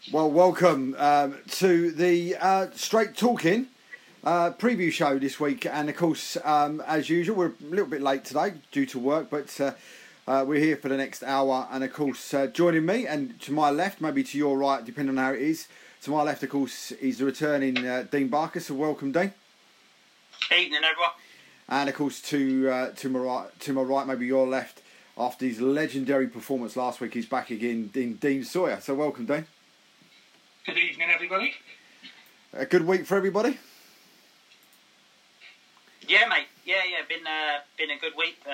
Well, welcome to the Straight Talking preview show this week. And of course, as usual, we're a little bit late today due to work, but we're here for the next hour. And of course, joining me and to my left, maybe to your right, depending on how it is. To my left, of course, is the returning Dean Barker. So welcome, Dean. Evening, everyone. And of course, to my right, maybe your left, after his legendary performance last week, he's back again, Dean Sawyer. So welcome, Dean. Good evening, everybody. A good week for everybody? Yeah, mate. Yeah. Been a good week.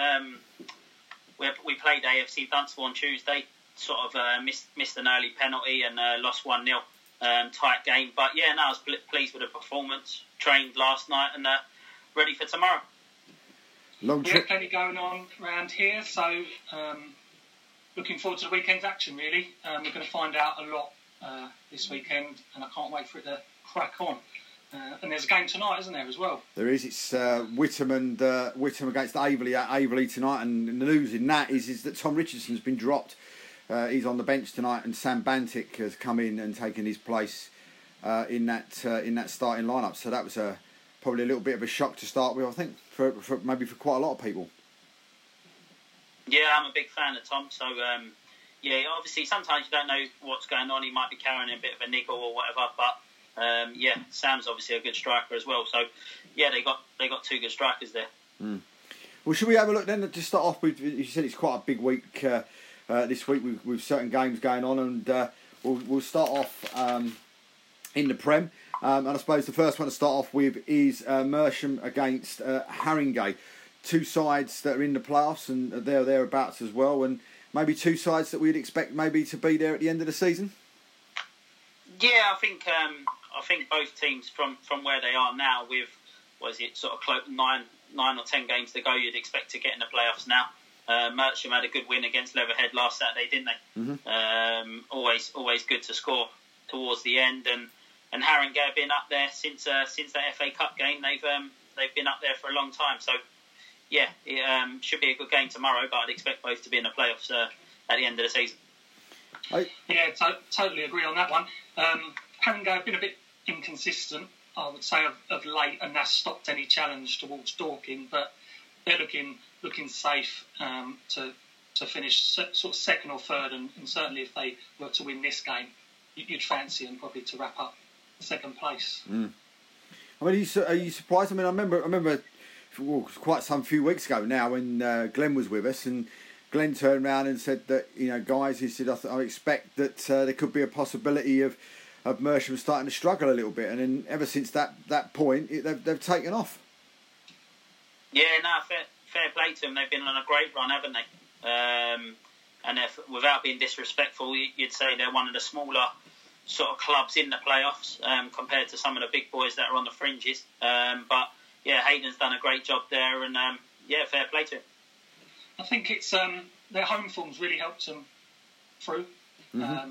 We played AFC Dunstable on Tuesday. Sort of missed an early penalty and lost 1-0. Tight game, but yeah, no, I was pleased with the performance. Trained last night and ready for tomorrow. Long trip. Yeah, plenty going on around here, so looking forward to the weekend's action. Really, we're going to find out a lot this weekend, and I can't wait for it to crack on. And there's a game tonight, isn't there, as well? There is. It's Whittam against Averley at Averley tonight, and the news in that is that Tom Richardson's been dropped. He's on the bench tonight, and Sam Bantic has come in and taken his place in that starting lineup. So that was probably a little bit of a shock to start with, I think, for quite a lot of people. Yeah, I'm a big fan of Tom. So yeah, obviously sometimes you don't know what's going on. He might be carrying a bit of a niggle or whatever, but yeah, Sam's obviously a good striker as well. So yeah, they got two good strikers there. Mm. Well, should we have a look then? To start off with, you said it's quite a big week this week with certain games going on, and we'll start off in the Prem. And I suppose the first one to start off with is Mersham against Haringey. Two sides that are in the playoffs and they're thereabouts as well, and maybe two sides that we'd expect maybe to be there at the end of the season. Yeah, I think both teams from where they are now, with sort of 9 or 10 games to go, you'd expect to get in the playoffs now. Mersham had a good win against Leatherhead last Saturday, didn't they? Mm-hmm. Always good to score towards the end, and Haringey have been up there since that FA Cup game. They've been up there for a long time. So yeah, it should be a good game tomorrow. But I'd expect both to be in the playoffs at the end of the season. Yeah, totally agree on that one. Haringey have been a bit inconsistent, I would say, of late, and that's stopped any challenge towards Dorking. But they're looking safe to finish sort of second or third, and certainly if they were to win this game, you'd fancy them probably to wrap up second place. Mm. I mean, are you surprised? I mean, I remember quite some few weeks ago now when Glenn was with us, and Glenn turned around and said that, guys, he said, I expect that there could be a possibility of Mersham starting to struggle a little bit, and then ever since that point, they've taken off. Yeah, no, fair play to them. They've been on a great run, haven't they? And without being disrespectful, you'd say they're one of the smaller sort of clubs in the playoffs compared to some of the big boys that are on the fringes. But yeah, Hayden's done a great job there, and yeah, fair play to him. I think it's their home form's really helped them through, and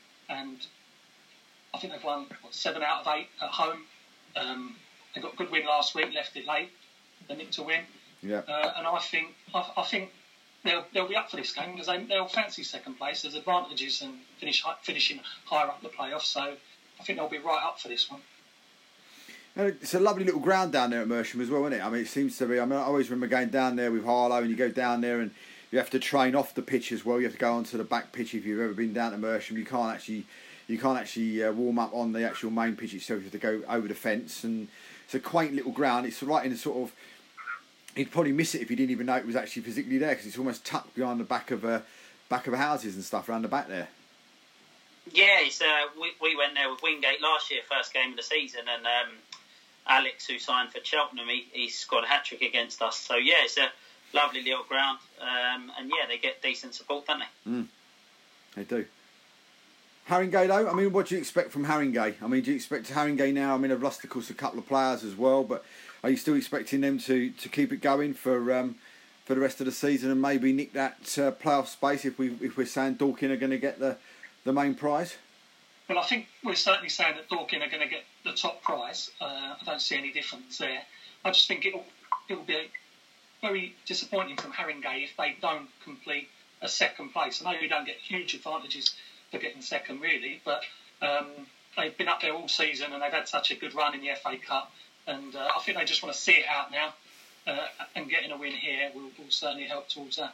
I think they've won 7 out of 8 at home. They got a good win last week, left it late, they nicked a win. Yeah. And I think they'll be up for this game because they'll fancy second place. There's advantages in finishing higher up the playoffs, so I think they'll be right up for this one. It's a lovely little ground down there at Mersham as well, isn't it? I mean, it seems to be. I mean, I always remember going down there with Harlow, and you go down there and you have to train off the pitch as well. You have to go onto the back pitch if you've ever been down to Mersham. You can't actually warm up on the actual main pitch itself. You have to go over the fence, and it's a quaint little ground. It's right in a sort of. You'd probably miss it if you didn't even know it was actually physically there, because it's almost tucked behind the back of houses and stuff around the back there. Yeah, it's we went there with Wingate last year, first game of the season, and Alex, who signed for Cheltenham, he scored a hat-trick against us. So yeah, it's a lovely little ground, and yeah, they get decent support, don't they? Mm. They do. Haringey though, I mean, what do you expect from Haringey? I mean, do you expect Haringey now? I mean, they've lost, of course, a couple of players as well, but are you still expecting them to keep it going for the rest of the season and maybe nick that playoff space if we're saying Dorking are going to get the main prize? Well, I think we're certainly saying that Dorking are going to get the top prize. I don't see any difference there. I just think it'll be very disappointing from Haringey if they don't complete a second place. I know you don't get huge advantages for getting second, really, but They've been up there all season and they've had such a good run in the FA Cup, and I think they just want to see it out now, and getting a win here will certainly help towards that.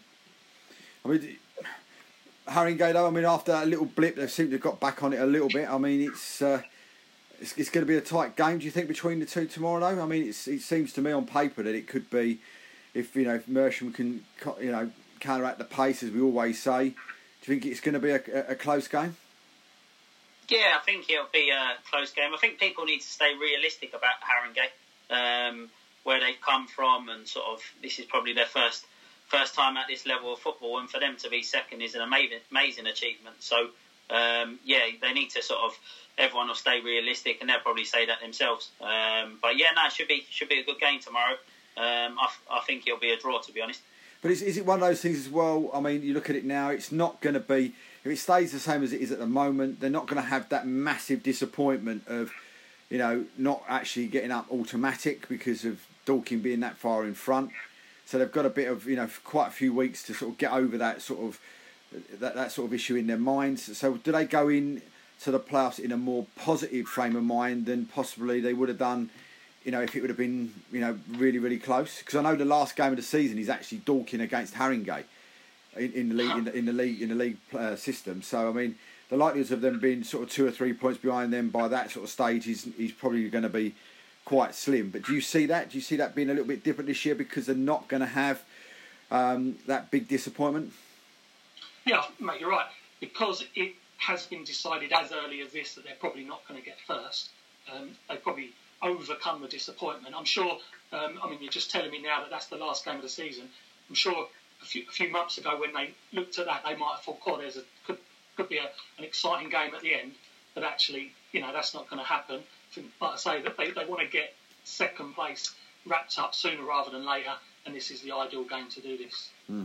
I mean, Haringey, though, I mean, after a little blip, they seem to have got back on it a little bit. I mean, it's going to be a tight game, do you think, between the two tomorrow, though? I mean, it seems to me on paper that it could be, if Mersham can, counteract the pace, as we always say. Do you think it's going to be a close game? Yeah, I think it'll be a close game. I think people need to stay realistic about Haringey, where they've come from, and sort of this is probably their first time at this level of football, and for them to be second is an amazing achievement. So, they need to sort of, everyone will stay realistic, and they'll probably say that themselves. But yeah, no, it should be a good game tomorrow. I think it'll be a draw, to be honest. But is it one of those things as well? I mean, you look at it now, it's not going to be, if it stays the same as it is at the moment, they're not going to have that massive disappointment of, not actually getting up automatic because of Dorking being that far in front. So they've got a bit of, quite a few weeks to sort of get over that sort of that sort of issue in their minds. So do they go in to the playoffs in a more positive frame of mind than possibly they would have done, if it would have been, really, really close? Because I know the last game of the season is actually Dorking against Haringey in the league system. So I mean, the likelihood of them being sort of 2 or 3 points behind them by that sort of stage is probably going to be quite slim. But do you see that? Do you see that being a little bit different this year because they're not going to have that big disappointment? Yeah, mate, you're right. Because it has been decided as early as this that they're probably not going to get first. They probably overcome the disappointment. I'm sure. You're just telling me now that that's the last game of the season. I'm sure a few months ago when they looked at that, they might have thought, "God, could be an exciting game at the end." But actually, that's not going to happen. Like I say, that they want to get second place wrapped up sooner rather than later, and this is the ideal game to do this.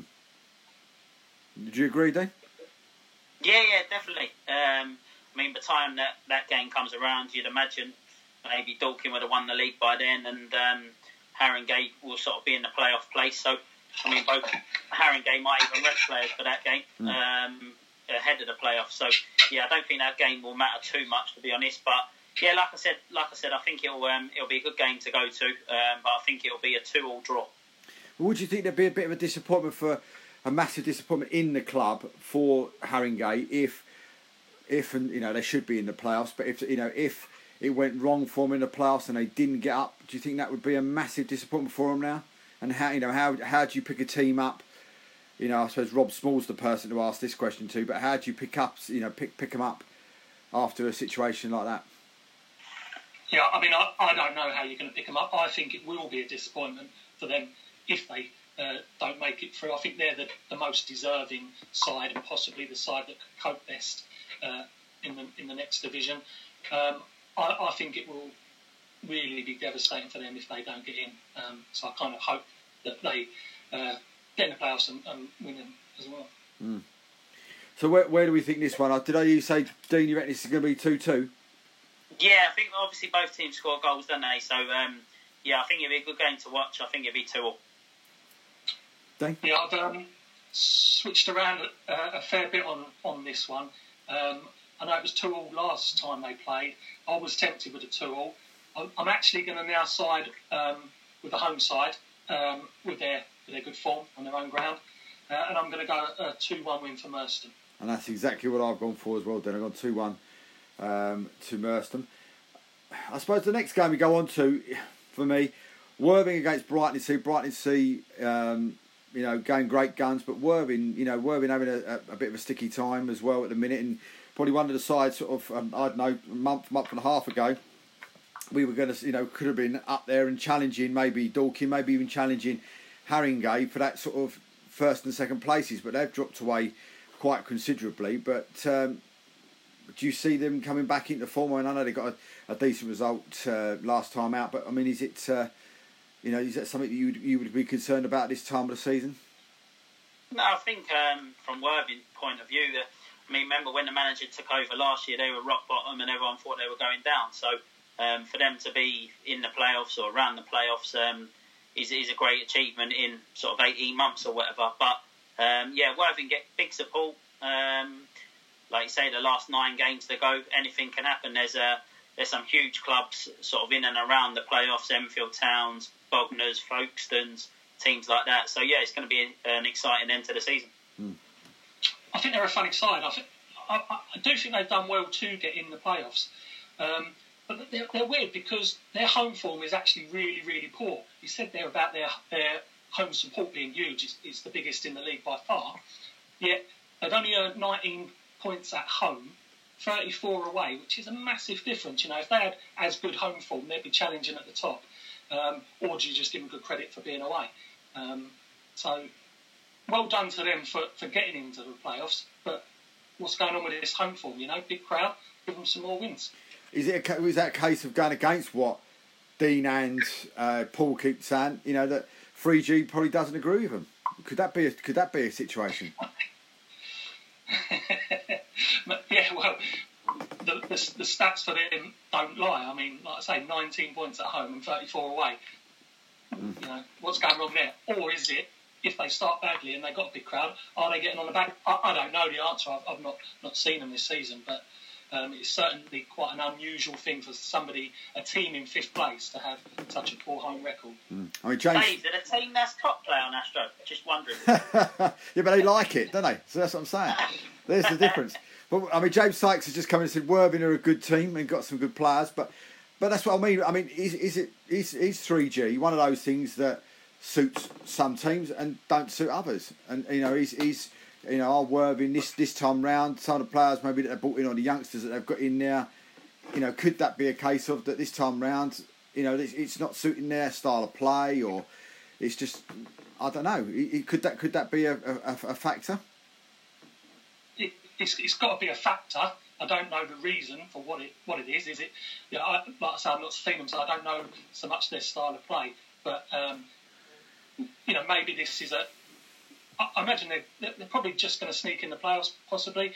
Did you agree, Dave? Yeah, definitely. By the time that game comes around, you'd imagine maybe Dorking would have won the league by then, and Haringey will sort of be in the playoff place. So, both Haringey might even rest players for that game ahead of the playoffs. So, yeah, I don't think that game will matter too much, to be honest. But yeah, like I said, I think it'll be a good game to go to. But I think it'll be a 2-2 draw. Well, would you think there'd be a bit of a disappointment a massive disappointment in the club for Haringey if they should be in the playoffs, but if it went wrong for them in the playoffs and they didn't get up, do you think that would be a massive disappointment for them now? And how do you pick a team up? I suppose Rob Small's the person to ask this question to, but how do you pick them up after a situation like that? Yeah, I don't know how you're going to pick them up. I think it will be a disappointment for them if they don't make it through. I think they're the most deserving side and possibly the side that could cope best in the next division. I think it will really be devastating for them if they don't get in. So I kind of hope that they get in the playoffs and win them as well. So where do we think this one? Did you say, Dean, you reckon this is going to be 2-2? Yeah, I think obviously both teams score goals, don't they? So I think it'll be a good game to watch. I think it'll be 2-2. Dane? Yeah, I've switched around a fair bit on this one. I know it was 2-2 last time they played. I was tempted with a 2-2. I'm actually going to now side with the home side with their good form on their own ground, and I'm going to go a 2-1 win for Merstham. And that's exactly what I've gone for as well, Dan. I've gone 2-1 to Merstham. I suppose the next game we go on to, for me, Worthing against Brighton C. Brighton C, going great guns, but Worthing having a bit of a sticky time as well at the minute, and probably one of the sides sort of, a month and a half ago, we were going to, could have been up there and challenging maybe Dorking, maybe even challenging Haringey for that sort of first and second places, but they've dropped away quite considerably. But do you see them coming back into form? I know they got a decent result last time out, but is it, is that something that you would be concerned about this time of the season? No, I think from Worthing's point of view, remember when the manager took over last year, they were rock bottom and everyone thought they were going down. So for them to be in the playoffs or around the playoffs is a great achievement in sort of 18 months or whatever. But Worthing get big support. like you say, the last 9 games to go, anything can happen. There's some huge clubs sort of in and around the playoffs, Enfield Towns, Bognors, Folkestones, teams like that. So, yeah, it's going to be an exciting end to the season. I think they're a funny side. I do think they've done well to get in the playoffs. But they're weird because their home form is actually really, really poor. You said there about their home support being huge. It's the biggest in the league by far. Yet they've only earned 19 points at home, 34 away, which is a massive difference. You know, if they had as good home form, they'd be challenging at the top. Or do you just give them good credit for being away? So, well done to them for getting into the playoffs. But what's going on with this home form? You know, big crowd, give them some more wins. Is that a case of going against what Dean and Paul keep saying? You know, that 3G probably doesn't agree with them. Could that be a situation? Yeah, well, the stats for them don't lie. I mean, like I say, 19 points at home and 34 away. You know, what's going wrong there? Or is it, if they start badly and they've got a big crowd, are they getting on the back? I don't know the answer. I've not seen them this season, but it's certainly quite an unusual thing for a team in 5th place, to have such a poor home record. I mean, James... Dave, did a team that's top play on Astro? Just wondering. Yeah, but they like it, don't they? So that's what I'm saying. There's the difference. But I mean, James Sykes has just come in and said Worthing are a good team and got some good players, but that's what I mean. I mean, is 3G one of those things that suits some teams and don't suit others? And you know, he's our Worthing this time round, some of the players maybe that they've brought in, or the youngsters that they've got in there, you know, could that be a case of that this time round, you know, it's not suiting their style of play, or it's just, I don't know, could that be a factor? It's got to be a factor. I don't know the reason for what it is. Is it, you know, like I say, I've not seen them, so I don't know so much their style of play. But you know, maybe this is I imagine they're probably just going to sneak in the playoffs, possibly.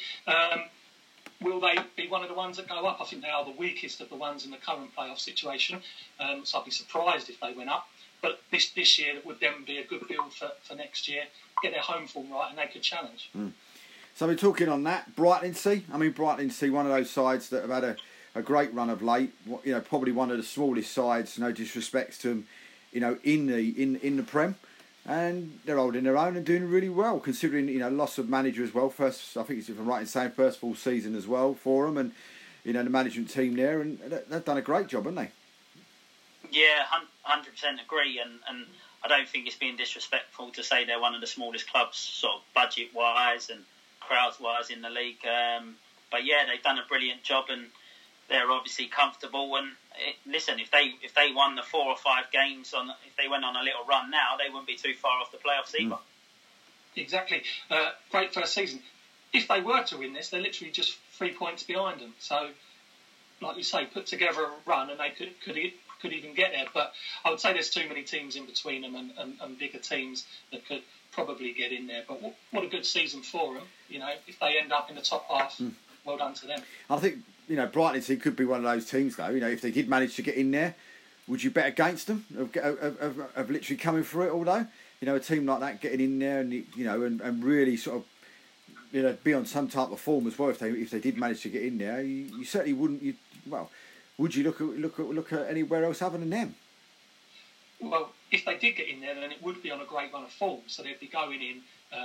Will they be one of the ones that go up? I think they are the weakest of the ones in the current playoff situation. So I'd be surprised if they went up. But this year would then be a good build for next year. Get their home form right, and they could challenge. So we're talking on that. Brighton-Sea. I mean, Brighton-Sea, one of those sides that have had a great run of late. You know, probably one of the smallest sides. No disrespects to them. You know, in the Prem. And they're holding their own and doing really well, considering, you know, loss of manager as well. First, I think, if I'm right in saying, first full season as well for them, and you know, the management team there, and they've done a great job, haven't they? Yeah, 100% agree, and I don't think it's being disrespectful to say they're one of the smallest clubs, sort of budget wise and crowds wise in the league. But yeah, they've done a brilliant job, and they're obviously comfortable. And listen, if they won the 4 or 5 games if they went on a little run now, they wouldn't be too far off the playoffs either. Exactly. Great first season. If they were to win this, they're literally just 3 points behind them. So, like you say, put together a run and they could even get there. But I would say there's too many teams in between them and bigger teams that could probably get in there. But what a good season for them. You know, if they end up in the top half, well done to them. I think, you know, Brighton could be one of those teams, though. You know, if they did manage to get in there, would you bet against them of literally coming through it all, though? You know, a team like that getting in there and, you know, and really sort of, you know, be on some type of form as well. If they did manage to get in there, you certainly wouldn't. Would you look at anywhere else other than them? Well, if they did get in there, then it would be on a great run of form. So they'd be going in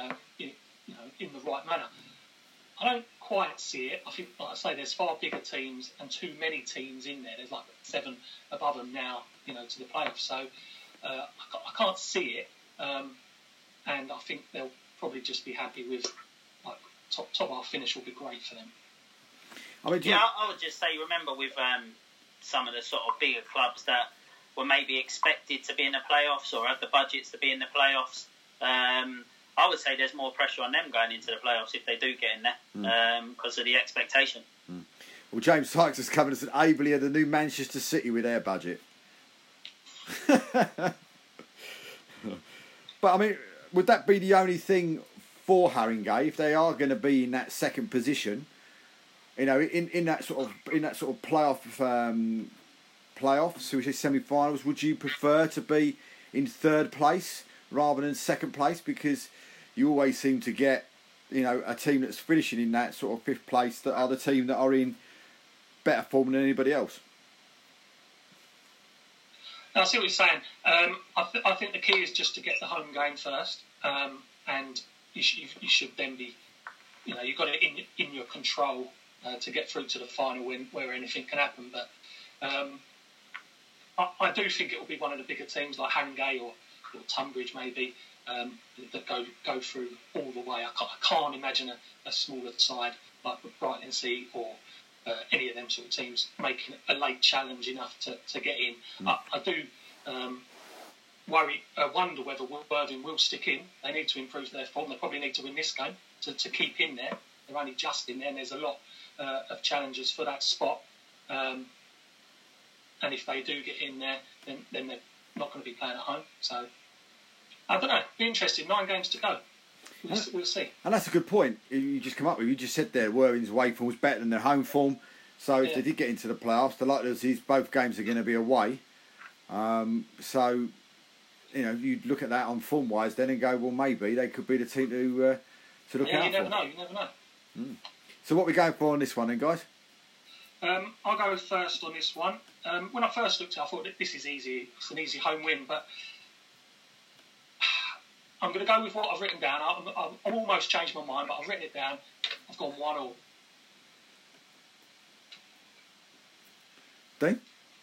the right manner. I don't quite see it. I think, like I say, there's far bigger teams and too many teams in there. There's like 7 above them now, you know, to the playoffs. So I can't see it, and I think they'll probably just be happy with like top half finish will be great for them. I would just say, remember with some of the sort of bigger clubs that were maybe expected to be in the playoffs or have the budgets to be in the playoffs. I would say there's more pressure on them going into the playoffs if they do get in there because of the expectation. Well, James Sykes has come and said Abley are the new Manchester City with their budget. But I mean, would that be the only thing for Haringey if they are going to be in that second position? You know, in that sort of playoffs, so we say semi-finals. Would you prefer to be in 3rd place rather than 2nd place? Because you always seem to get, a team that's finishing in that sort of fifth place that are the team that are in better form than anybody else. I see what you're saying. I think the key is just to get the home game first, and you should then be, you've got it in your control to get through to the final where anything can happen. But I do think it will be one of the bigger teams like Harringay or Tunbridge maybe that go through all the way. I can't imagine a smaller side like Brighton or any of them sort of teams making a late challenge enough to get in. I do wonder whether Worthing will stick in. They need to improve their form. They probably need to win this game to keep in there. They're only just in there, and there's a lot of challenges for that spot. And if they do get in there, then they're not going to be playing at home. So, I don't know. Be interesting. 9 games to go. We'll see. And that's a good point you just come up with. You just said there, Worthing's away form was better than their home form. So if they did get into the playoffs, the likelihood is both games are going to be away. So, you look at that on form-wise then and go, well, maybe they could be the team to look out for. You never know. So what are we going for on this one then, guys? I'll go first on this one. When I first looked at it, I thought that this is easy. It's an easy home win, but I'm going to go with what I've written down. I've almost changed my mind, but I've written it down. I've gone 1-1. Dean?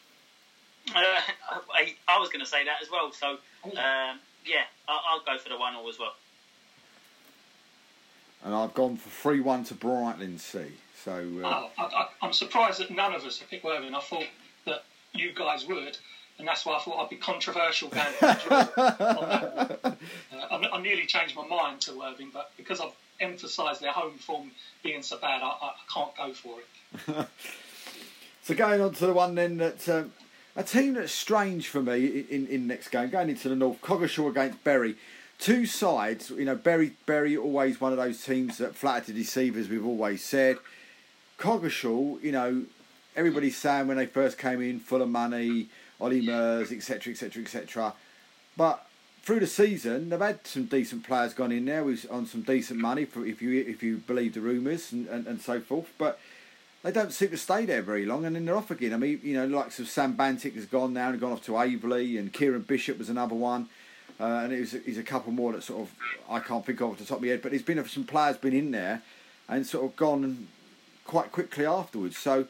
I was going to say that as well. So, I'll go for the 1-1 as well. And I've gone for 3-1 to Brighton C. So I'm surprised that none of us have picked Worthing. I thought that you guys would, and that's why I thought I'd be controversial going for the draw. I nearly changed my mind to Worthing, but because I've emphasised their home form being so bad, I can't go for it. So going on to the one then that a team that's strange for me in next game, going into the north, Coggeshall against Bury. Two sides, Bury always one of those teams that flatter to deceive, as we've always said. Coggeshall, everybody's saying when they first came in, full of money, Ollie Mers, etc., etc., etc. But through the season, they've had some decent players gone in there on some decent money, if you believe the rumours and so forth. But they don't seem to stay there very long, and then they're off again. I mean, like Sam Bantic has gone now and gone off to Aveley, and Kieran Bishop was another one. And he's a couple more that sort of I can't think of off the top of my head, but there's been some players been in there and sort of gone quite quickly afterwards. So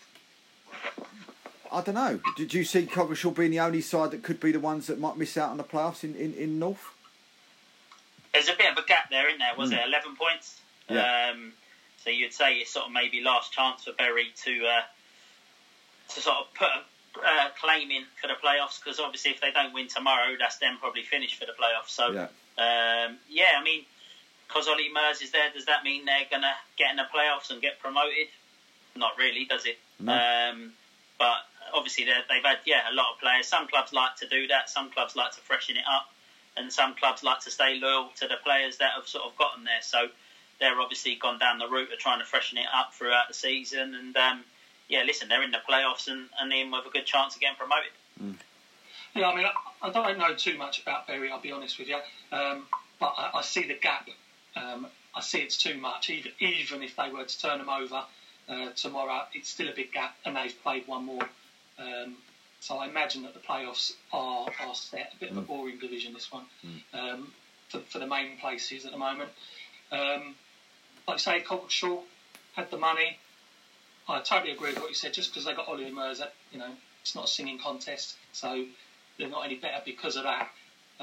I don't know. Did you see Coggeshall being the only side that could be the ones that might miss out on the playoffs in North? There's a bit of a gap there, isn't there? Was it 11 points? Yeah. So you'd say it's sort of maybe last chance for Bury to sort of put a claim in for the playoffs, because obviously if they don't win tomorrow, that's them probably finished for the playoffs. So I mean, because Ollie Mers is there, does that mean they're going to get in the playoffs and get promoted? Not really, does it? No. But obviously they've had a lot of players. Some clubs like to do that, some clubs like to freshen it up, and some clubs like to stay loyal to the players that have sort of gotten there. So they're obviously gone down the route of trying to freshen it up throughout the season, and listen, they're in the playoffs and in with a good chance of getting promoted. Yeah, I mean, I don't know too much about Bury, I'll be honest with you, but I see the gap. I see it's too much. Even if they were to turn them over tomorrow, it's still a big gap, and they've played one more. So I imagine that the playoffs are set. A bit of a boring division, this one, for the main places at the moment. Like I say, Coggeshall had the money. I totally agree with what you said. Just because they got Ollie Mers, it's not a singing contest, so they're not any better because of that.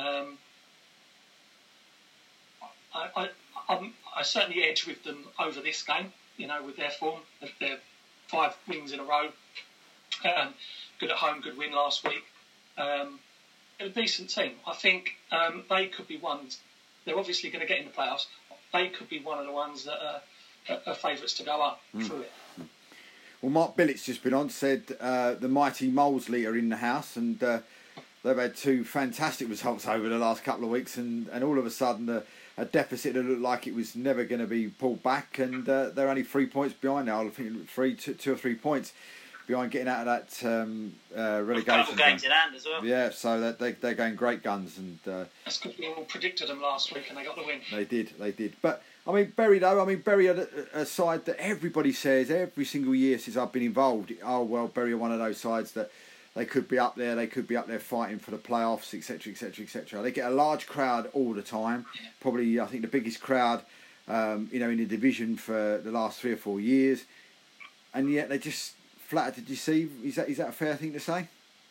I certainly edge with them over this game. With their form, their 5 wins in a row. Good at home, good win last week. They're a decent team. I think they could be ones. They're obviously going to get in the playoffs. They could be one of the ones that are favourites to go up through it. Well, Mark Billett's just been on, said the mighty Molesley are in the house, and they've had 2 fantastic results over the last couple of weeks, and all of a sudden a deficit that looked like it was never going to be pulled back, and they're only 3 points behind now. I think 2 or 3 points behind getting out of that relegation. A couple games in hand as well. Yeah, so they're going great guns, and that's because we all predicted them last week, and they got the win. They did. But I mean, Bury though. I mean, Bury are a side that everybody says every single year since I've been involved. Oh well, Bury are one of those sides that they could be up there. They could be up there fighting for the playoffs, etc., etc., etc. They get a large crowd all the time. Probably, I think the biggest crowd, in the division for the last 3 or 4 years, and yet they just flattered to deceive. Is that a fair thing to say?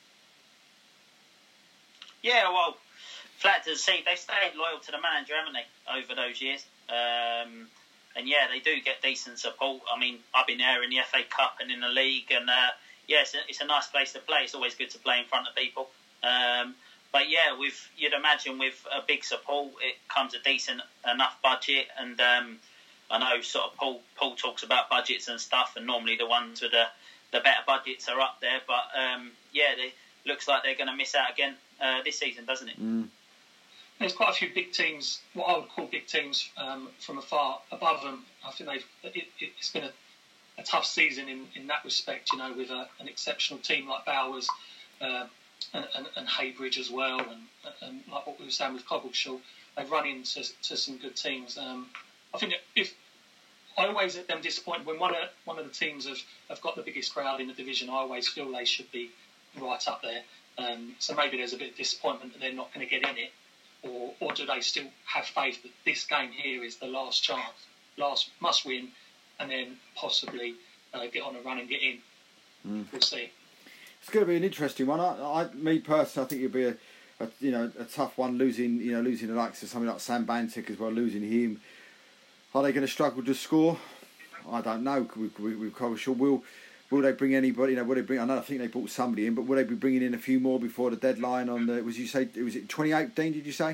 Yeah, well, flattered to deceive. They stayed loyal to the manager, haven't they, over those years? And yeah, they do get decent support. I mean, I've been there in the FA Cup and in the league, and it's a nice place to play. It's always good to play in front of people. But yeah, you'd imagine with a big support, it comes a decent enough budget. And I know sort of Paul talks about budgets and stuff, and normally the ones with the better budgets are up there. But it looks like they're going to miss out again this season, doesn't it? Mm. There's quite a few big teams, what I would call big teams, from afar above them. I think it's been a tough season in that respect, with an exceptional team like Bowers and Haybridge as well, and like what we were saying with Cobbleshaw, they've run into some good teams. I think if I always get them disappointed when one of the teams have got the biggest crowd in the division, I always feel they should be right up there. So maybe there's a bit of disappointment that they're not going to get in it. Or do they still have faith that this game here is the last chance, last must win, and then possibly get on a run and get in? We'll see. It's going to be an interesting one. Me personally, I think it'll be a tough one. Losing the likes of something like Sam Bantic as well. Losing him, are they going to struggle to score? I don't know. With Cobbleshaw, will they bring anybody? Will they bring? I think they brought somebody in, but will they be bringing in a few more before the deadline? Was it 2018? Did you say?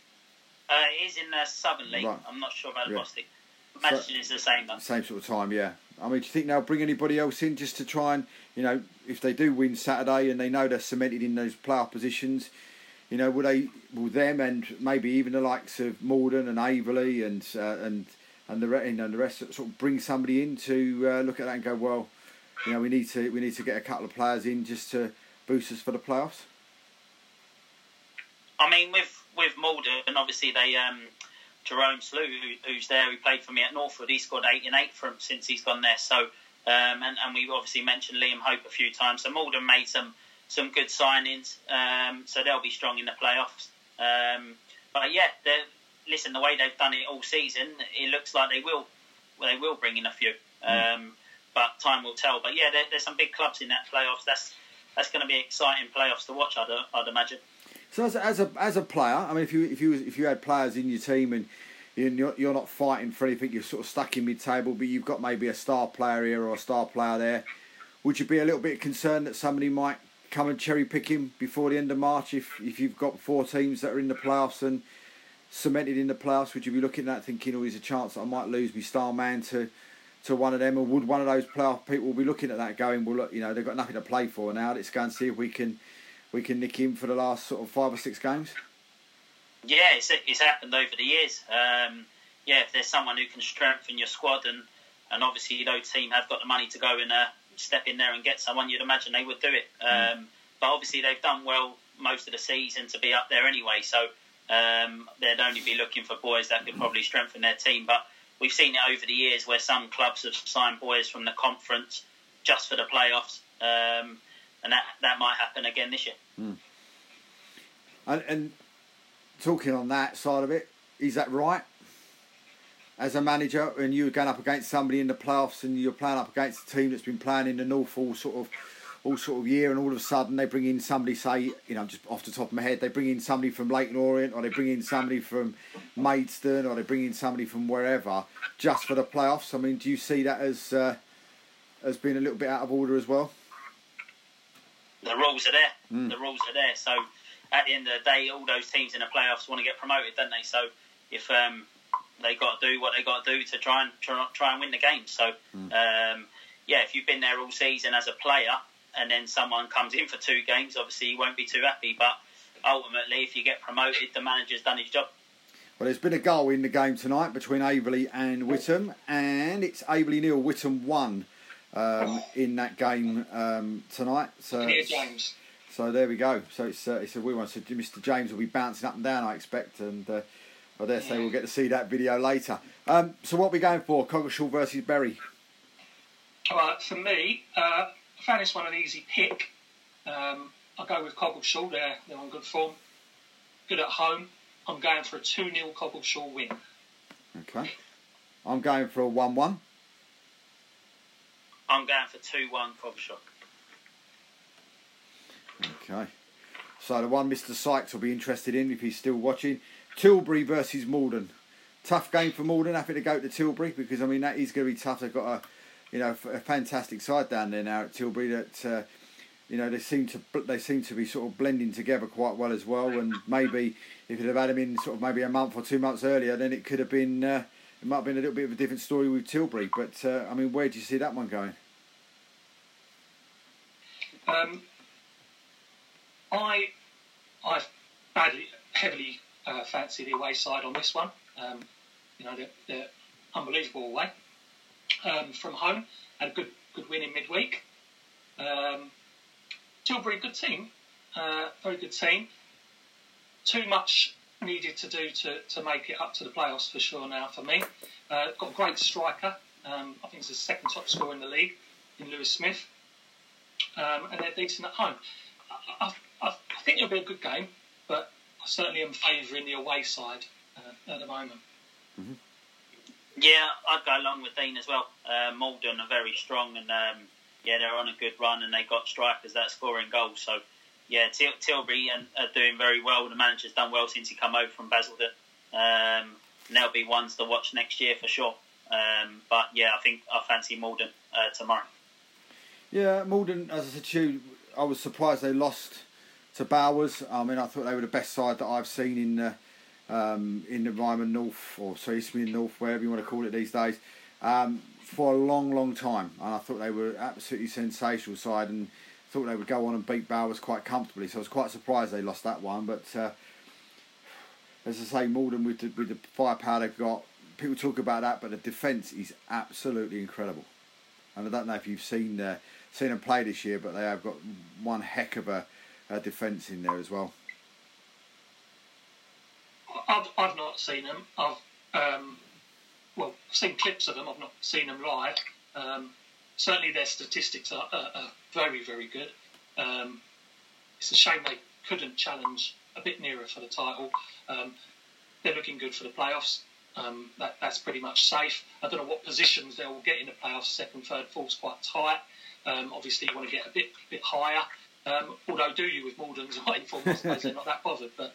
It is in the Southern League. Right. I'm not sure about the Bostic. Imagine it's the same though. Same sort of time, yeah. I mean, do you think they'll bring anybody else in just to try and, if they do win Saturday and they know they're cemented in those playoff positions, will them and maybe even the likes of Morden and Averley and the rest sort of bring somebody in to look at that and go, well, we need to get a couple of players in just to boost us for the playoffs? I mean, with Malden, obviously they Jerome Slew, who's there, who played for me at Northwood, he scored 8 and 8 for him since he's gone there. So and we obviously mentioned Liam Hope a few times. So Malden made some good signings. So they'll be strong in the playoffs. But yeah, listen, the way they've done it all season, it looks like they will bring in a few. But time will tell. But yeah, there's some big clubs in that playoffs. That's going to be exciting playoffs to watch, I'd imagine. So as a player, I mean, if you had players in your team and you're not fighting for anything, you're sort of stuck in mid-table, but you've got maybe a star player here or a star player there, would you be a little bit concerned that somebody might come and cherry pick him before the end of March if you've got 4 teams that are in the playoffs and cemented in the playoffs? Would you be looking at that thinking, there's a chance that I might lose my star man to one of them, or would one of those playoff people be looking at that going, well, look, they've got nothing to play for now, let's go and see if we can nick him for the last sort of 5 or 6 games? Yeah, it's happened over the years. If there's someone who can strengthen your squad, and obviously those team have got the money to go and step in there and get someone, you'd imagine they would do it. But obviously they've done well most of the season to be up there anyway, so they'd only be looking for boys that could probably strengthen their team. But we've seen it over the years where some clubs have signed boys from the conference just for the playoffs. And that might happen again this year. And talking on that side of it, is that right? As a manager, and you're going up against somebody in the playoffs, and you're playing up against a team that's been playing in the North all sort of year, and all of a sudden they bring in somebody, say, just off the top of my head, they bring in somebody from Leyton Orient, or they bring in somebody from Maidstone, or they bring in somebody from wherever, just for the playoffs. I mean, do you see that as being a little bit out of order as well? The rules are there. The rules are there. So at the end of the day, all those teams in the playoffs want to get promoted, don't they? So if they got to do what they got to do to try and win the game. So if you've been there all season as a player, and then someone comes in for 2 games, obviously you won't be too happy. But ultimately, if you get promoted, the manager's done his job. Well, there's been a goal in the game tonight between Averley and Witham, and it's Averley 0, Witham 1. In that game tonight. So there we go. So it's a wee one. So Mr. James will be bouncing up and down, I expect, and I dare say we'll get to see that video later. So what are we going for? Coggeshall versus Bury. For me, I found this one an easy pick. I'll go with Coggeshall. They're on good form. Good at home. I'm going for a 2-0 Coggeshall win. Okay. I'm going for a 1-1. I'm going for 2-1 Coggeshall. Okay. So the one Mr. Sykes will be interested in if he's still watching. Tilbury versus Malden. Tough game for Malden. Happy to go to Tilbury because, I mean, that is going to be tough. They've got a fantastic side down there now at Tilbury that, they seem to be sort of blending together quite well as well. And maybe if you'd have had them in sort of maybe a month or 2 months earlier, then it could have been, it might have been a little bit of a different story with Tilbury. But, I mean, where do you see that one going? I heavily fancy the away side on this one. They're unbelievable away. From home, had a good win in midweek. Tilbury, good team, very good team. Too much needed to do to make it up to the playoffs for sure now for me. Got a great striker. I think he's the second top scorer in the league in Lewis Smith. And they're decent at home. I think it'll be a good game, but I certainly am favouring the away side at the moment. Mm-hmm. Yeah, I'd go along with Dean as well. Malden are very strong and they're on a good run and they got strikers that are scoring goals. So, yeah, Tilbury are doing very well. The manager's done well since he come over from Basildon. And they'll be ones to watch next year for sure. But, yeah, I think I fancy Malden tomorrow. Yeah, Malden, as I said to you, I was surprised they lost to Bowers. I mean, I thought they were the best side that I've seen in the Ryman North, or Eastmead North, wherever you want to call it these days, for a long, long time. And I thought they were absolutely sensational side and thought they would go on and beat Bowers quite comfortably. So I was quite surprised they lost that one. But as I say, Malden with the firepower they've got, people talk about that, but the defence is absolutely incredible. And I don't know if you've seen them play this year, but they have got one heck of a defence in there as well. I've not seen them. I've seen clips of them. I've not seen them live. Certainly their statistics are very, very good. It's a shame they couldn't challenge a bit nearer for the title. They're looking good for the playoffs. That's pretty much safe. I don't know what positions they'll get in the playoffs. Second, third, fourth's quite tight. Obviously, you want to get a bit higher. Although, do you with Malden's away form? I suppose they're not that bothered. But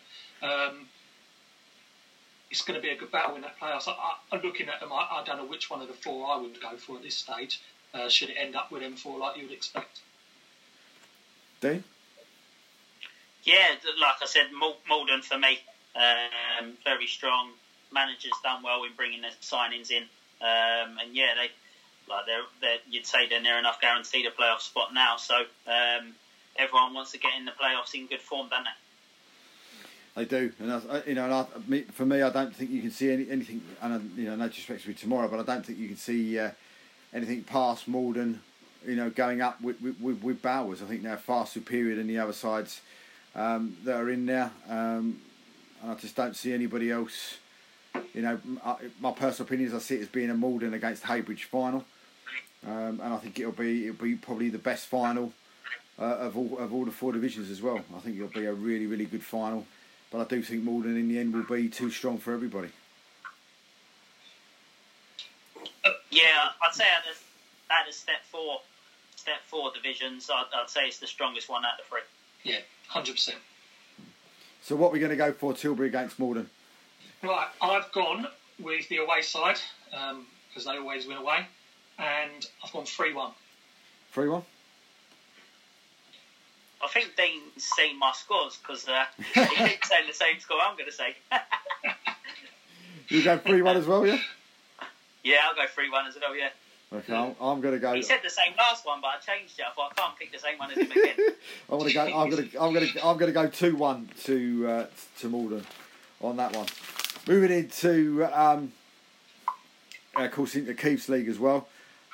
it's going to be a good battle in that playoffs. I'm looking at them. I don't know which one of the four I would go for at this stage. Should it end up with them four like you would expect? Dean? Yeah, like I said, Malden for me, very strong. Manager's done well in bringing the signings in, and yeah, you'd say they're near enough guaranteed a playoff spot now. So everyone wants to get in the playoffs in good form, don't they? They do, and for me, I don't think you can see anything. And no disrespect to tomorrow, but I don't think you can see anything past Malden. Going up with Bowers. I think they're far superior than the other sides that are in there, and I just don't see anybody else. My personal opinion is I see it as being a Malden against Heybridge final, and I think it'll be probably the best final of all the four divisions as well. I think it'll be a really, really good final, but I do think Malden in the end will be too strong for everybody. Yeah, I'd say out of step four divisions, I'd say it's the strongest one out of the three. Yeah, 100%. So what are we going to go for Tilbury against Malden? Right, I've gone with the away side because they always win away, and I've gone 3-1. 3-1? I think Dean's seen my scores because he keeps saying the same score I'm going to say. You go 3-1 as well, yeah? Yeah, I'll go 3-1 as well, yeah. Okay, I'm going to go. He said the same last one, but I changed it. I thought I can't pick the same one as him again. I'm going to go 2-1 to Malden on that one. Moving into, of course, into Keith's League as well.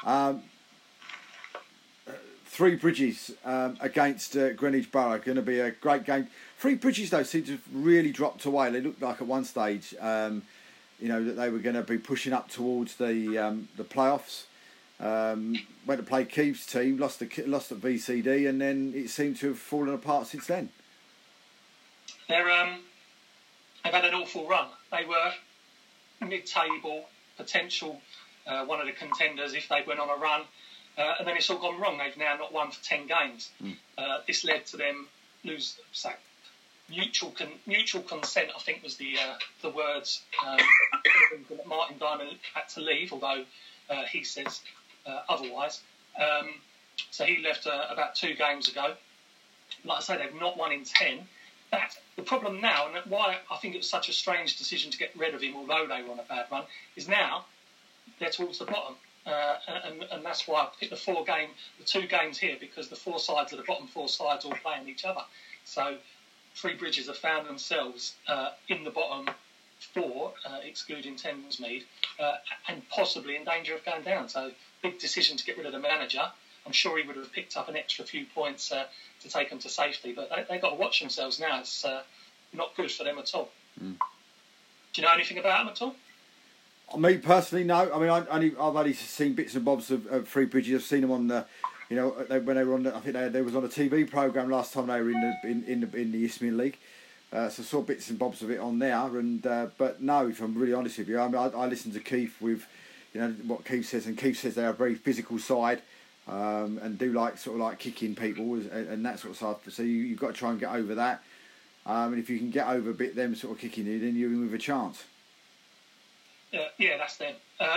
Three Bridges against Greenwich Borough. Going to be a great game. Three Bridges, though, seem to have really dropped away. They looked like at one stage, that they were going to be pushing up towards the playoffs. Went to play Keith's team, lost at VCD, and then it seemed to have fallen apart since then. They've had an awful run. They were mid-table, potential one of the contenders if they went on a run, and then it's all gone wrong. They've now not won for 10 games. This led to them lose. Mutual consent, I think, was the words that Martin Diamond had to leave, although he says otherwise. So he left about 2 games ago. Like I say, they've not won in 10. That's the problem now, and why I think it was such a strange decision to get rid of him, although they were on a bad run, is now they're towards the bottom. And that's why I picked the 2 games here, because the 4 sides of the bottom 4 sides all playing each other. So Three Bridges have found themselves in the bottom 4, excluding Thamesmead, and possibly in danger of going down. So big decision to get rid of the manager. I'm sure he would have picked up an extra few points to take them to safety, but they've got to watch themselves now. It's not good for them at all. Do you know anything about them at all? Me personally, no. I mean, I've only seen bits and bobs of Three Bridges. I've seen them on the, when they were on. I think they was on a TV programme last time they were in the Isthmian League. So I saw bits and bobs of it on there. And but no, if I'm really honest with you, I mean, I listen to Keith with, what Keith says, and Keith says they're a very physical side. And do sort of kicking people and that sort of stuff. So you've got to try and get over that. And if you can get over a bit them sort of kicking you, then you're in with a chance. Yeah, that's them.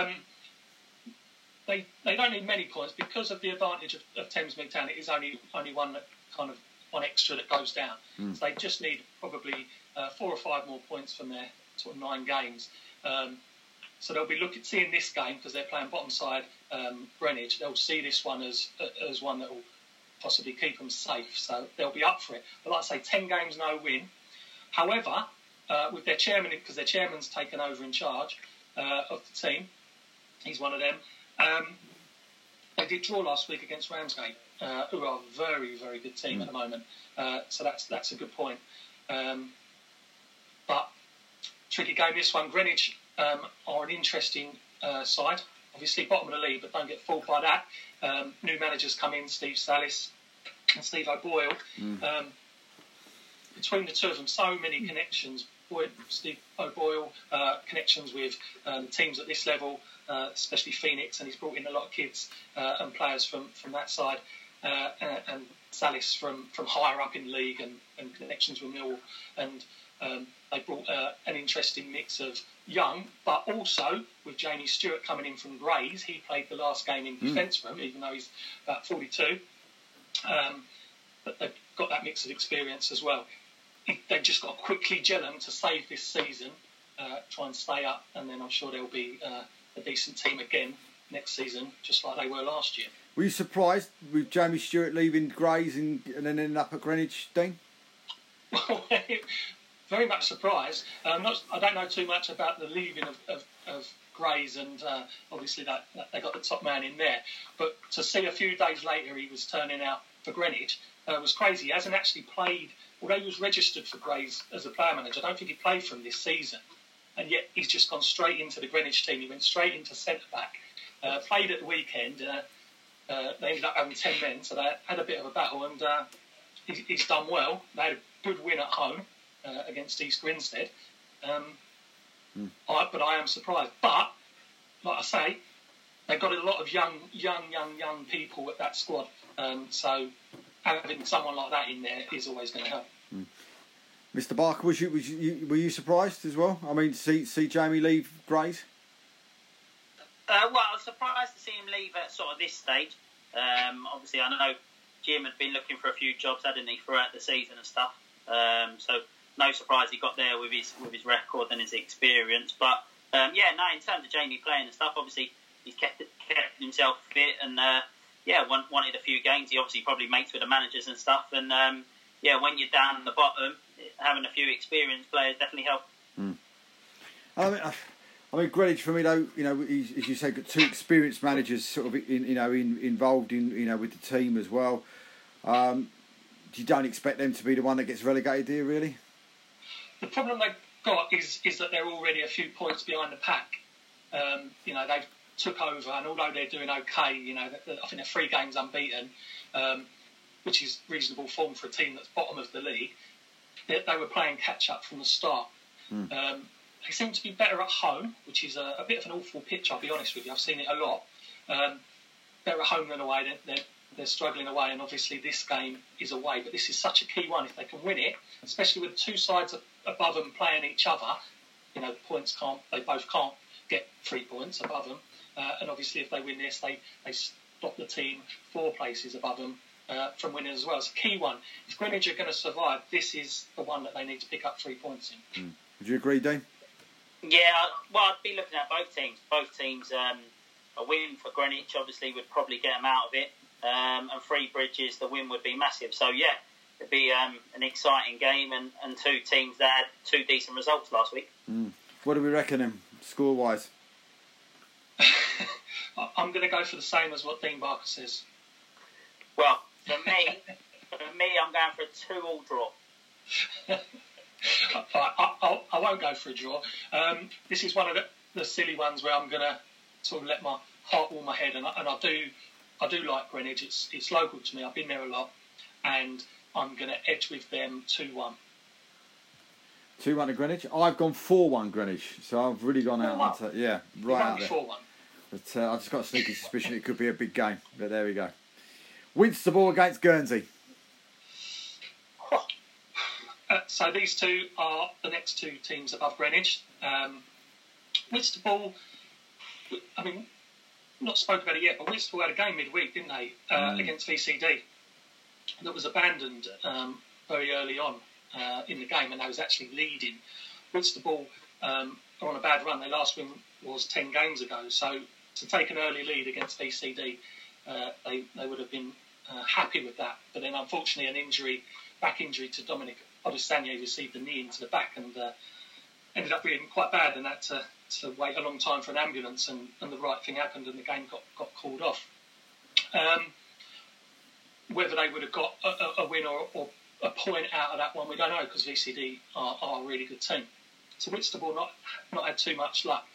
They don't need many points because of the advantage of Thamesmead Town. It is only one extra that goes down. So they just need probably 4 or 5 more points from their sort of 9 games. So they'll be seeing this game because they're playing bottom side Greenwich. They'll see this one as one that will possibly keep them safe. So they'll be up for it. But like I say, 10 games, no win. However, with their chairman, because their chairman's taken over in charge of the team, he's one of them. They did draw last week against Ramsgate, who are a very, very good team at the moment. So that's a good point. But tricky game this one. Greenwich are an interesting side. Obviously bottom of the league, but don't get fooled by that. New managers come in, Steve Salis and Steve O'Boyle. Between the two of them, so many connections. Steve O'Boyle, connections with the teams at this level, especially Phoenix, and he's brought in a lot of kids and players from that side, and Salis from higher up in the league and connections with Millwall, and they brought an interesting mix of young, but also with Jamie Stewart coming in from Grays. He played the last game in defence for him, even though he's about 42. But they've got that mix of experience as well. They've just got to quickly gel them to save this season, try and stay up, and then I'm sure they'll be a decent team again next season, just like they were last year. Were you surprised with Jamie Stewart leaving Grays and then ending up at Greenwich, Dean? Well, very much surprised. I don't know too much about the leaving of Grays, and obviously that they got the top man in there. But to see a few days later he was turning out for Greenwich was crazy. He hasn't actually played, although he was registered for Grays as a player manager. I don't think he played for him this season, and yet he's just gone straight into the Greenwich team. He went straight into centre back. Played at the weekend. They ended up having 10 men, so they had a bit of a battle, and he's done well. They had a good win at home against East Grinstead. But I am surprised. But, like I say, they've got a lot of young people at that squad. So having someone like that in there is always going to help. Mr. Barker, were you surprised as well? I mean, see Jamie leave Grays? Well, I was surprised to see him leave at sort of this stage. Obviously, I know Jim had been looking for a few jobs, hadn't he, throughout the season and stuff. So no surprise he got there with his record and his experience. But in terms of Jamie playing and stuff, obviously he's kept himself fit and wanted a few games. He obviously probably mates with the managers and stuff. And when you're down the bottom, having a few experienced players definitely help. I mean, Greenwich for me though, as you say, got 2 experienced managers sort of involved in with the team as well. You don't expect them to be the one that gets relegated, do you really? The problem they've got is that they're already a few points behind the pack. They've took over, and although they're doing okay, I think they're 3 games unbeaten, which is reasonable form for a team that's bottom of the league. They were playing catch up from the start. They seem to be better at home, which is a bit of an awful pitch, I'll be honest with you. I've seen it a lot. Better at home than away. They're struggling away, and obviously this game is away. But this is such a key one. If they can win it, especially with 2 sides above them playing each other, the points they both can't get 3 points above them. And obviously if they win this, they stop the team 4 places above them from winning as well. It's a key one. If Greenwich are going to survive, this is the one that they need to pick up 3 points in. Would you agree, Dean? Yeah, well, I'd be looking at both teams. Both teams, a win for Greenwich obviously would probably get them out of it. And Three Bridges, the win would be massive. So, yeah, it'd be an exciting game and 2 teams that had 2 decent results last week. What do we reckon him, score-wise? I'm going to go for the same as what Dean Barker says. Well, for me, I'm going for a 2-2 draw. I won't go for a draw. This is one of the silly ones where I'm going to sort of let my heart warm my head, and I do like Greenwich. It's local to me. I've been there a lot, and I'm going to edge with them 2-1. 2-1 to Greenwich. I've gone 4-1 Greenwich, so I've really gone out. Right out there. 4-1. But I've just got a sneaky suspicion it could be a big game. But there we go. Winstable against Guernsey. So these 2 are the next 2 teams above Greenwich. Whitstable, not spoke about it yet, but Whitstable had a game midweek, didn't they, against VCD that was abandoned very early on in the game, and they was actually leading. Whitstable are on a bad run. Their last win was 10 games ago, so to take an early lead against VCD, they would have been happy with that. But then, unfortunately, an back injury to Dominic Odestanier received a knee into the back and ended up being quite bad, and had to wait a long time for an ambulance, and the right thing happened and the game got called off. Whether they would have got a win or a point out of that one, we don't know, because VCD are a really good team. So Whitstable not had too much luck.